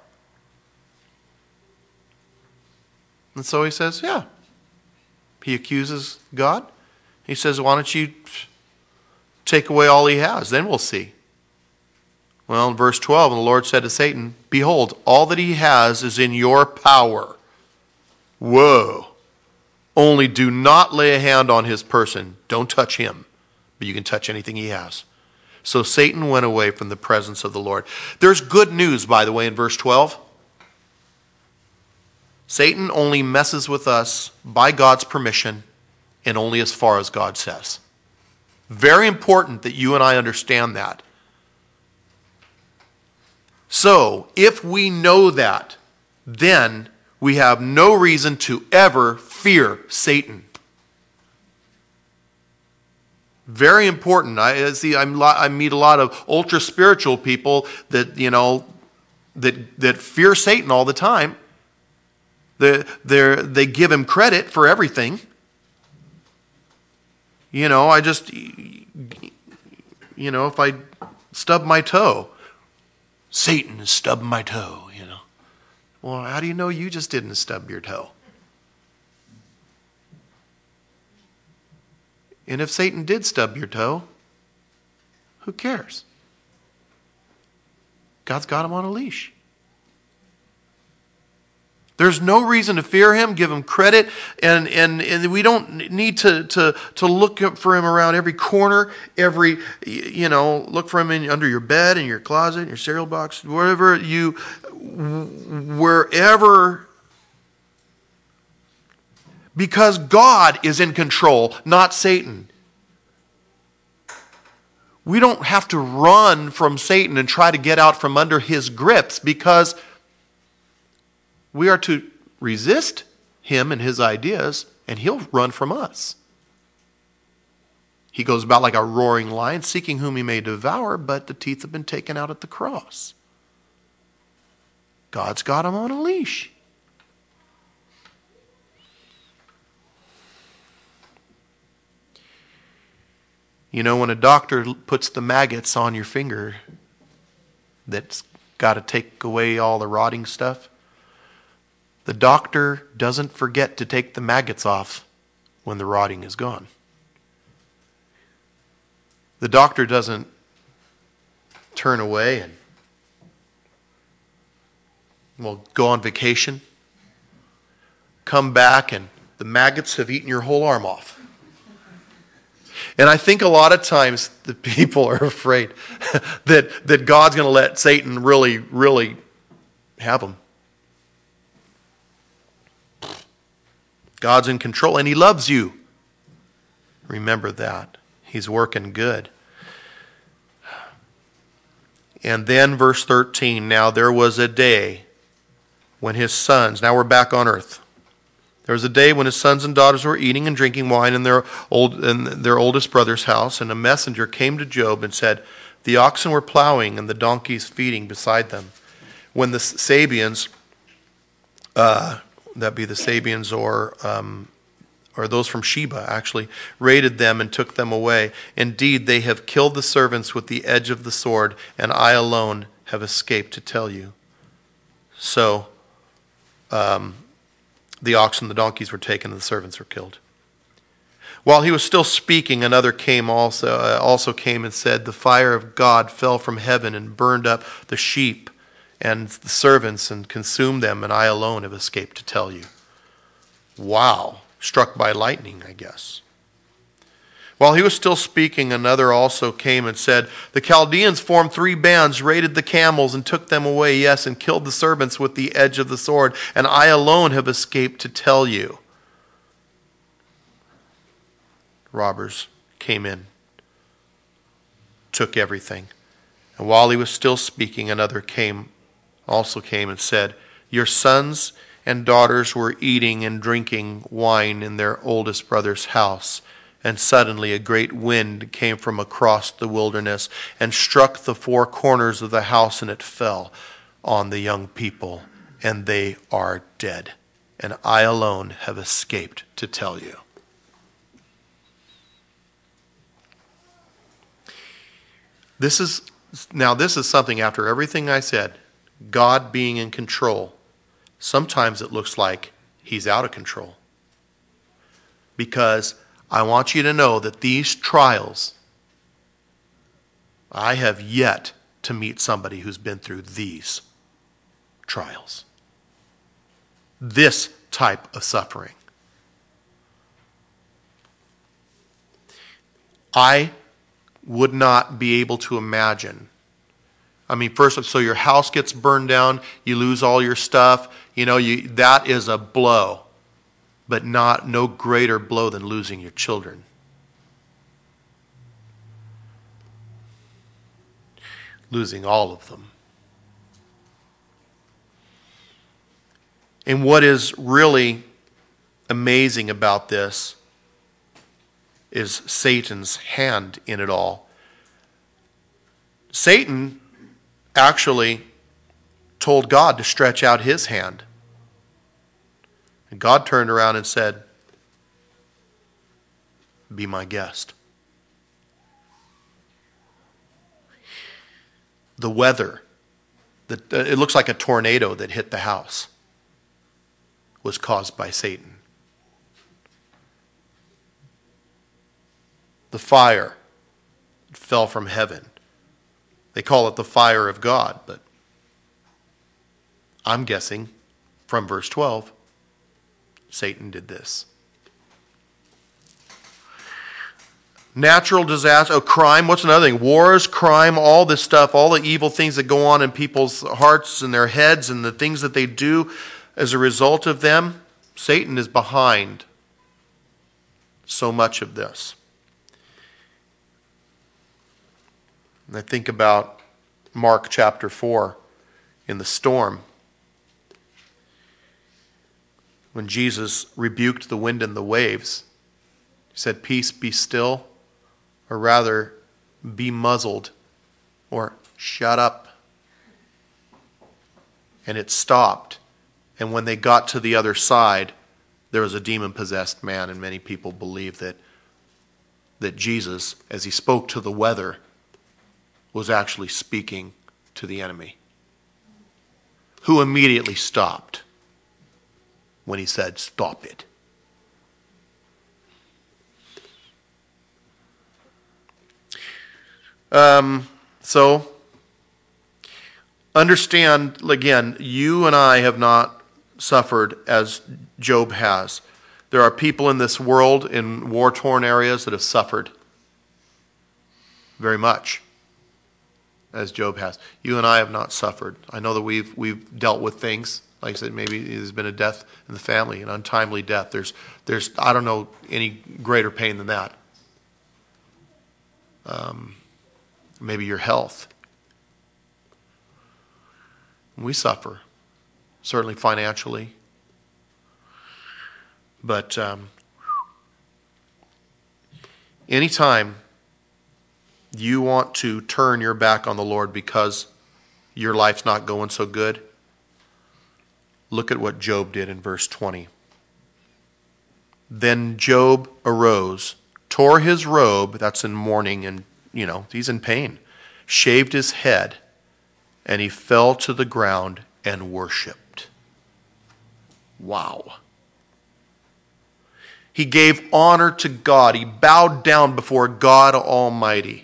And so he says, yeah. He accuses God. He says, why don't you take away all he has? Then we'll see. Well, in verse twelve, and the Lord said to Satan, behold, all that he has is in your power. Whoa. Only do not lay a hand on his person. Don't touch him, but you can touch anything he has. So Satan went away from the presence of the Lord. There's good news, by the way, in verse twelve. Satan only messes with us by God's permission and only as far as God says. Very important that you and I understand that. So, if we know that, then we have no reason to ever fear Satan. Very important. I see. I'm, I meet a lot of ultra spiritual people that you know that that fear Satan all the time. They they they give him credit for everything. You know, I just you know if I stub my toe, Satan stubbed my toe. You know, well, how do you know you just didn't stub your toe? And if Satan did stub your toe, who cares? God's got him on a leash. There's no reason to fear him. Give him credit. And, and, and we don't need to, to, to look for him around every corner, every, you know, look for him in, under your bed, in your closet, in your cereal box, wherever you, wherever. Because God is in control, not Satan. We don't have to run from Satan and try to get out from under his grips, because we are to resist him and his ideas, and he'll run from us. He goes about like a roaring lion, seeking whom he may devour, but the teeth have been taken out at the cross. God's got him on a leash. You know, when a doctor puts the maggots on your finger that's got to take away all the rotting stuff, the doctor doesn't forget to take the maggots off when the rotting is gone. The doctor doesn't turn away and, well, go on vacation, come back, and the maggots have eaten your whole arm off. And I think a lot of times the people are afraid that, that God's going to let Satan really, really have them. God's in control, and he loves you. Remember that. He's working good. And then verse thirteen, now there was a day when his sons, now we're back on earth. There was a day when his sons and daughters were eating and drinking wine in their old in their oldest brother's house, and a messenger came to Job and said, the oxen were plowing and the donkeys feeding beside them, when the Sabians, uh, that be the Sabians or um, or those from Sheba actually, raided them and took them away. Indeed, they have killed the servants with the edge of the sword, and I alone have escaped to tell you. So, um, the oxen and the donkeys were taken, and the servants were killed. While he was still speaking, another came also, uh, also came and said, the fire of God fell from heaven and burned up the sheep and the servants and consumed them, and I alone have escaped to tell you. Wow. Struck by lightning, I guess. While he was still speaking, another also came and said, the Chaldeans formed three bands, raided the camels, and took them away, yes, and killed the servants with the edge of the sword, and I alone have escaped to tell you. Robbers came in, took everything. And while he was still speaking, another came, also came and said, your sons and daughters were eating and drinking wine in their oldest brother's house. And suddenly a great wind came from across the wilderness and struck the four corners of the house, and it fell on the young people, and they are dead. And I alone have escaped to tell you. This is, now this is something after everything I said, God being in control. Sometimes it looks like he's out of control. Because I want you to know that these trials, I have yet to meet somebody who's been through these trials. This type of suffering. I would not be able to imagine. I mean, first, so your house gets burned down, you lose all your stuff, you know, you, that is a blow. but not no greater blow than losing your children. Losing all of them. And what is really amazing about this is Satan's hand in it all. Satan actually told God to stretch out his hand. And God turned around and said, "Be my guest." The weather, the, it looks like a tornado that hit the house, was caused by Satan. The fire fell from heaven. They call it the fire of God, but I'm guessing from verse twelve, Satan did this. Natural disaster, oh, crime, what's another thing? Wars, crime, all this stuff, all the evil things that go on in people's hearts and their heads and the things that they do as a result of them. Satan is behind so much of this. And I think about Mark chapter four in the storm, when Jesus rebuked the wind and the waves. He said, "Peace, be still," or rather, "be muzzled," or "shut up." And it stopped. And when they got to the other side, there was a demon-possessed man, and many people believe that, that Jesus, as he spoke to the weather, was actually speaking to the enemy, who immediately stopped when he said, "Stop it." Um, so, understand, again, you and I have not suffered as Job has. There are people in this world in war-torn areas that have suffered very much, as Job has. You and I have not suffered. I know that we've we've dealt with things. Like I said, maybe there's been a death in the family, an untimely death. There's, there's I don't know any greater pain than that. Um, maybe your health. We suffer, certainly financially. But um, anytime you want to turn your back on the Lord because your life's not going so good, look at what Job did in verse twenty. Then Job arose, tore his robe, that's in mourning, and, you know, he's in pain, shaved his head, and he fell to the ground and worshipped. Wow. He gave honor to God. He bowed down before God Almighty.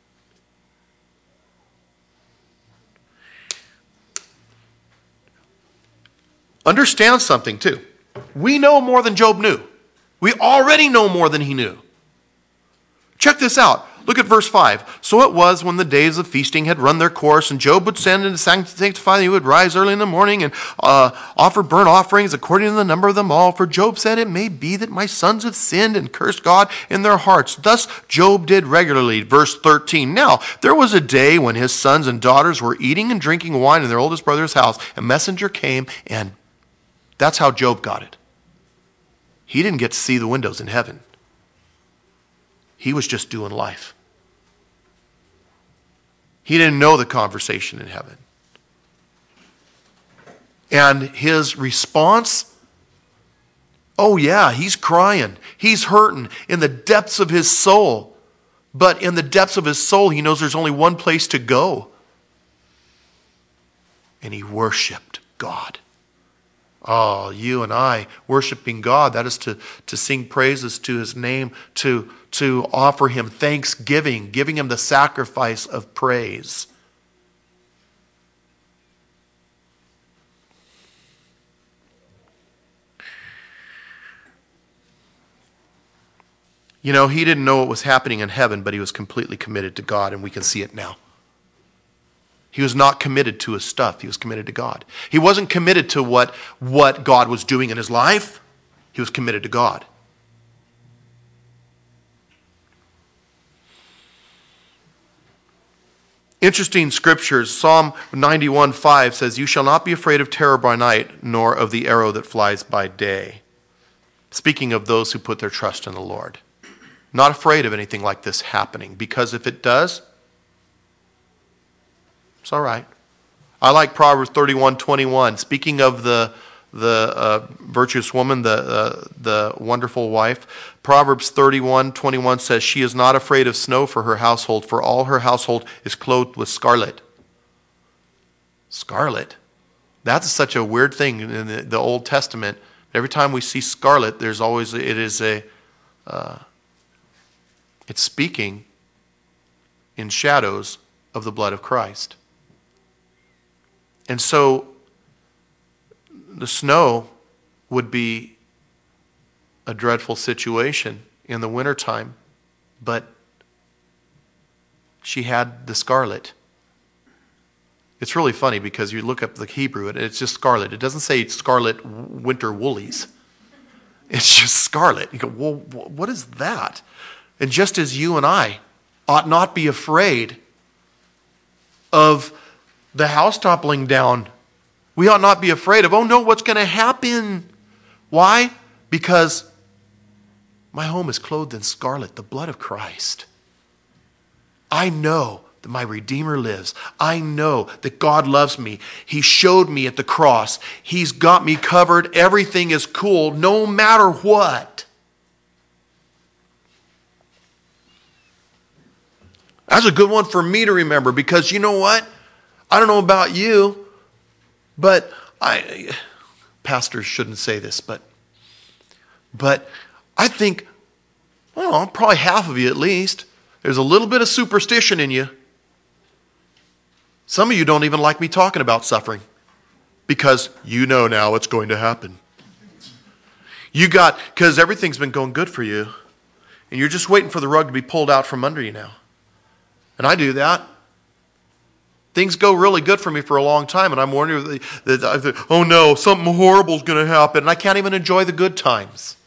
Understand something too. We know more than Job knew. We already know more than he knew. Check this out. Look at verse five. So it was when the days of feasting had run their course, and Job would send and sanctify, and he would rise early in the morning and uh, offer burnt offerings according to the number of them all. For Job said, "It may be that my sons have sinned and cursed God in their hearts." Thus Job did regularly. Verse thirteen. Now there was a day when his sons and daughters were eating and drinking wine in their oldest brother's house. A messenger came, and that's how Job got it. He didn't get to see the windows in heaven. He was just doing life. He didn't know the conversation in heaven. And his response, oh yeah, he's crying. He's hurting in the depths of his soul. But in the depths of his soul, he knows there's only one place to go. And he worshiped God. Oh, you and I worshiping God, that is to, to sing praises to his name, to, to offer him thanksgiving, giving him the sacrifice of praise. You know, he didn't know what was happening in heaven, but he was completely committed to God, and we can see it now. He was not committed to his stuff. He was committed to God. He wasn't committed to what, what God was doing in his life. He was committed to God. Interesting scriptures. Psalm ninety-one five says, "You shall not be afraid of terror by night, nor of the arrow that flies by day." Speaking of those who put their trust in the Lord. Not afraid of anything like this happening, because if it does, it's all right. I like Proverbs thirty-one twenty-one. Speaking of the the uh, virtuous woman, the uh, the wonderful wife, Proverbs thirty-one twenty-one says, "She is not afraid of snow for her household, for all her household is clothed with scarlet." Scarlet? That's such a weird thing in the, the Old Testament. Every time we see scarlet, there's always, it is a, uh, it's speaking in shadows of the blood of Christ. And so, the snow would be a dreadful situation in the wintertime, but she had the scarlet. It's really funny because you look up the Hebrew and it's just scarlet. It doesn't say scarlet winter woolies. It's just scarlet. You go, well, what is that? And just as you and I ought not be afraid of the house toppling down, we ought not be afraid of, oh no, what's going to happen? Why? Because my home is clothed in scarlet, the blood of Christ. I know that my Redeemer lives. I know that God loves me. He showed me at the cross. He's got me covered. Everything is cool, no matter what. That's a good one for me to remember, because you know what? I don't know about you, but I, pastors shouldn't say this, but, but I think, I don't know, probably half of you at least, there's a little bit of superstition in you. Some of you don't even like me talking about suffering because you know now it's going to happen. You got, because everything's been going good for you, and you're just waiting for the rug to be pulled out from under you now. And I do that. Things go really good for me for a long time, and I'm wondering that, oh no, something horrible is going to happen, and I can't even enjoy the good times.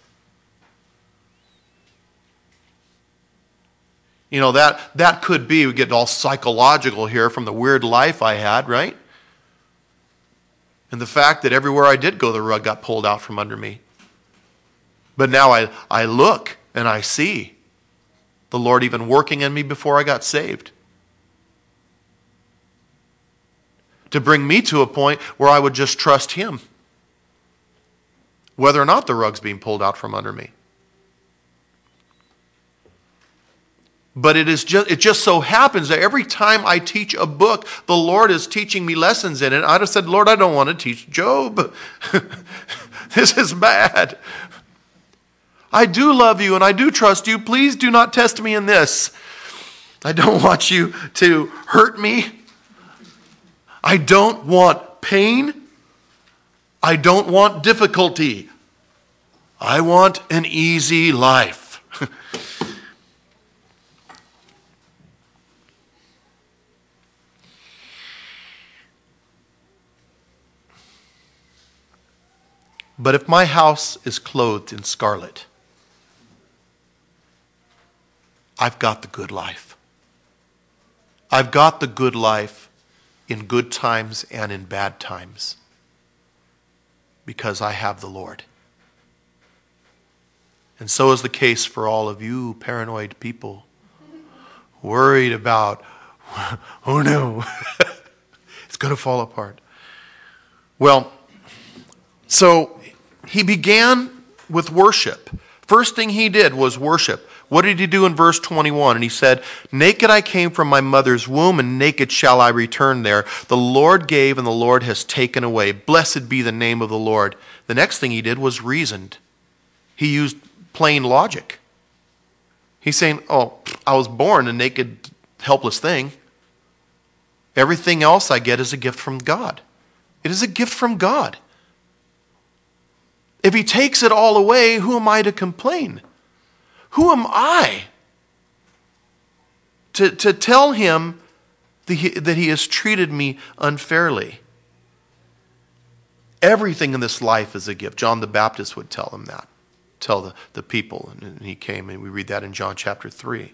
You know, that, that could be, we get all psychological here from the weird life I had, right? And the fact that everywhere I did go, the rug got pulled out from under me. But now I, I look and I see the Lord even working in me before I got saved, to bring me to a point where I would just trust Him, whether or not the rug's being pulled out from under me. But it is just it just so happens that every time I teach a book, the Lord is teaching me lessons in it. I just said, Lord, I don't want to teach Job. This is bad. I do love you and I do trust you. Please do not test me in this. I don't want you to hurt me. I don't want pain. I don't want difficulty. I want an easy life. But if my house is clothed in scarlet, I've got the good life. I've got the good life in good times and in bad times, because I have the Lord. And so is the case for all of you paranoid people, worried about, oh no, it's going to fall apart. Well, so he began with worship. First thing he did was worship. What did he do in verse twenty-one? And he said, naked I came from my mother's womb, and naked shall I return there. The Lord gave, and the Lord has taken away. Blessed be the name of the Lord. The next thing he did was reasoned. He used plain logic. He's saying, oh, I was born a naked, helpless thing. Everything else I get is a gift from God. It is a gift from God. If he takes it all away, who am I to complain? Who am I to, to tell him the, that he has treated me unfairly? Everything in this life is a gift. John the Baptist would tell him that. tell the, the people. And he came, and we read that in John chapter three.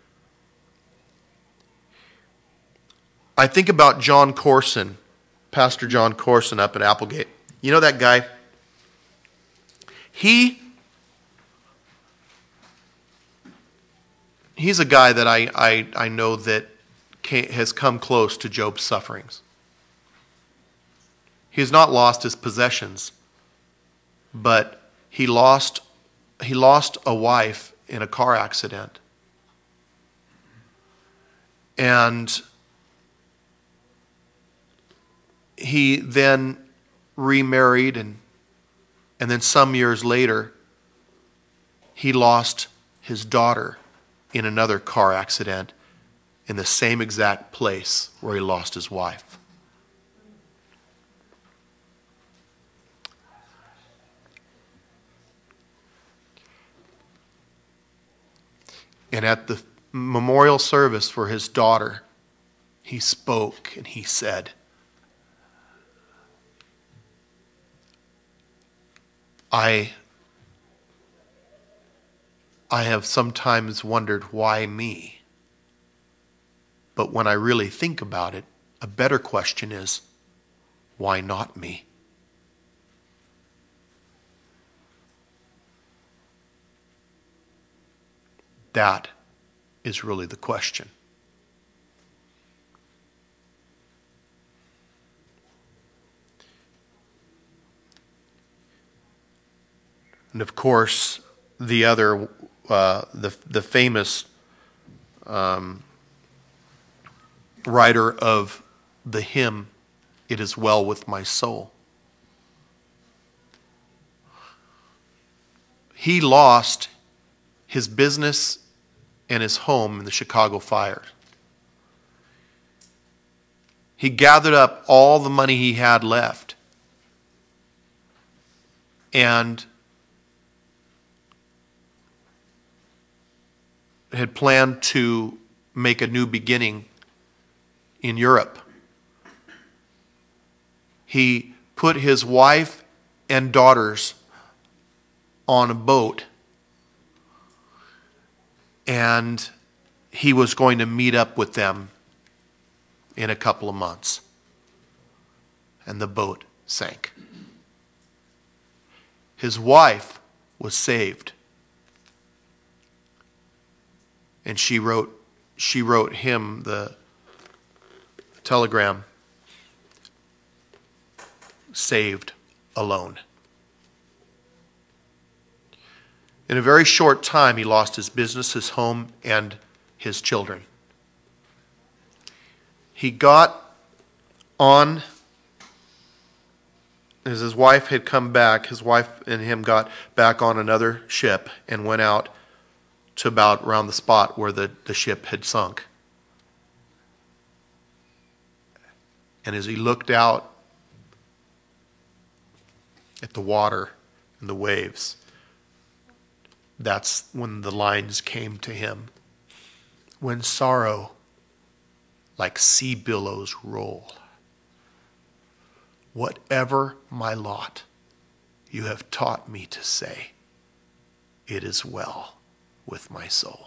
I think about John Corson, Pastor John Corson up at Applegate. You know that guy? He, he's a guy that I, I, I know that came, has come close to Job's sufferings. He has not lost his possessions, but he lost, he lost a wife in a car accident. And he then remarried, and and then some years later, he lost his daughter in another car accident in the same exact place where he lost his wife. And at the memorial service for his daughter, he spoke and he said, I, I have sometimes wondered why me. But when I really think about it, a better question is, why not me? That is really the question. And of course, the other, uh, the the famous um, writer of the hymn, "It Is Well With My Soul." He lost his business and his home in the Chicago fire. He gathered up all the money he had left and had planned to make a new beginning in Europe. He put his wife and daughters on a boat, and he was going to meet up with them in a couple of months. And the boat sank. His wife was saved. And she wrote, she wrote him the telegram, "Saved alone." In a very short time, he lost his business, his home, and his children. He got on, as his wife had come back, his wife and him got back on another ship and went out to about around the spot where the, the ship had sunk. And as he looked out at the water and the waves, that's when the lines came to him. When sorrow like sea billows roll, whatever my lot, you have taught me to say, it is well with my soul.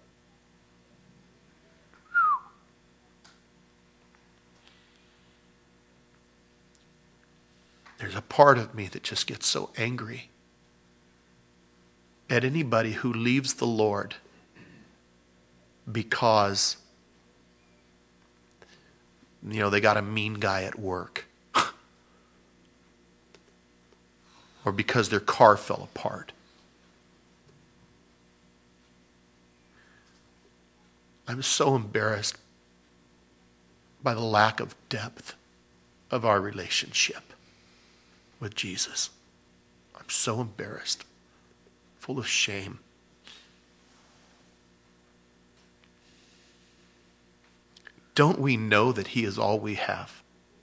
There's a part of me that just gets so angry at anybody who leaves the Lord because, you know, they got a mean guy at work, or because their car fell apart. I'm so embarrassed by the lack of depth of our relationship with Jesus. I'm so embarrassed, full of shame. Don't we know that He is all we have?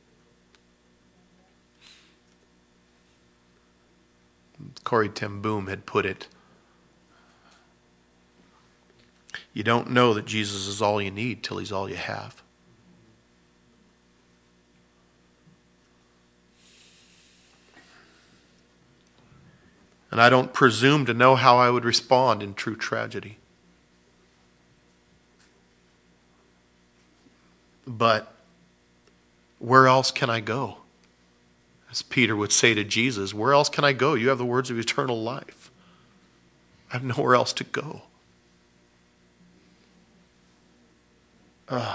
Corrie ten Boom had put it, you don't know that Jesus is all you need till He's all you have. And I don't presume to know how I would respond in true tragedy. But where else can I go? As Peter would say to Jesus, where else can I go? You have the words of eternal life. I have nowhere else to go. Uh.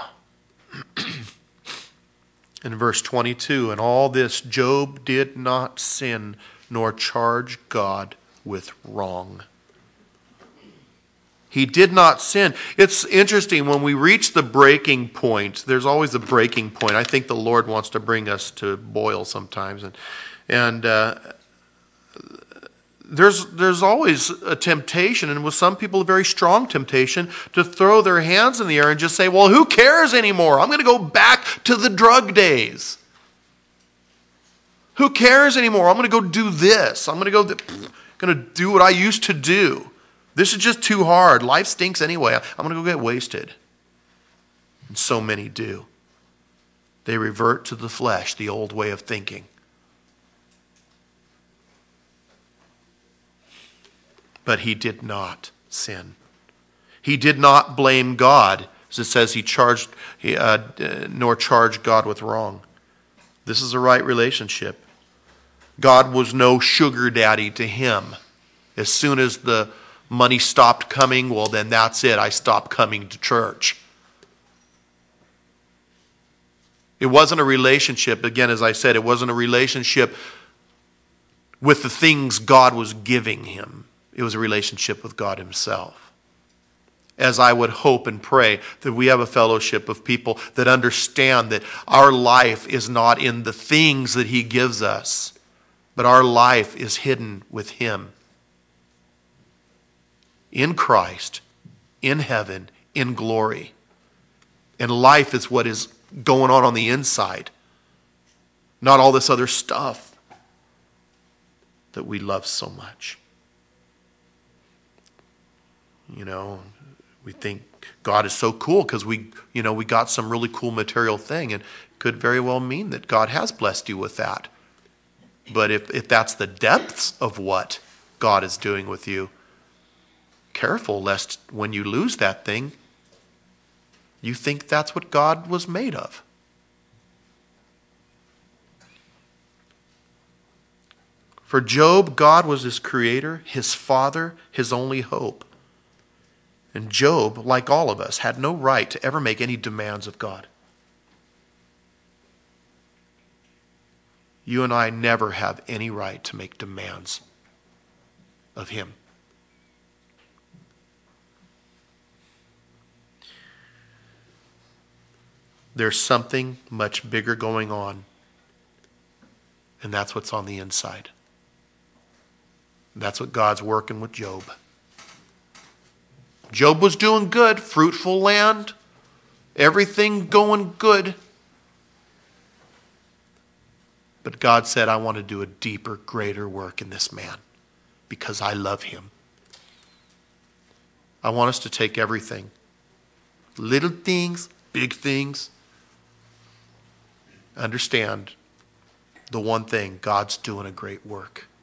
In verse twenty-two, in all this Job did not sin nor charge God with wrong. He did not sin. It's interesting, when we reach the breaking point, there's always a breaking point. I think the Lord wants to bring us to boil sometimes. And, and uh, there's, there's always a temptation, and with some people a very strong temptation, to throw their hands in the air and just say, well, who cares anymore? I'm going to go back to the drug days. Who cares anymore? I'm going to go do this. I'm going to go th- going to do what I used to do. This is just too hard. Life stinks anyway. I'm going to go get wasted. And so many do. They revert to the flesh, the old way of thinking. But he did not sin. He did not blame God, as it says he charged, he, uh, nor charged God with wrong. This is a right relationship. God was no sugar daddy to him. As soon as the money stopped coming, well, then that's it. I stopped coming to church. It wasn't a relationship, again, as I said, it wasn't a relationship with the things God was giving him. It was a relationship with God himself. As I would hope and pray that we have a fellowship of people that understand that our life is not in the things that he gives us, but our life is hidden with him. In Christ, in heaven, in glory. And life is what is going on on the inside, not all this other stuff that we love so much. You know, we think God is so cool because we, you know, we got some really cool material thing, and it could very well mean that God has blessed you with that. But if, if that's the depths of what God is doing with you, careful lest when you lose that thing, you think that's what God was made of. For Job, God was his creator, his father, his only hope. And Job, like all of us, had no right to ever make any demands of God. You and I never have any right to make demands of him. There's something much bigger going on, and that's what's on the inside. That's what God's working with Job. Job was doing good, fruitful land, everything going good. But God said, I want to do a deeper, greater work in this man because I love him. I want us to take everything, little things, big things, understand the one thing, God's doing a great work.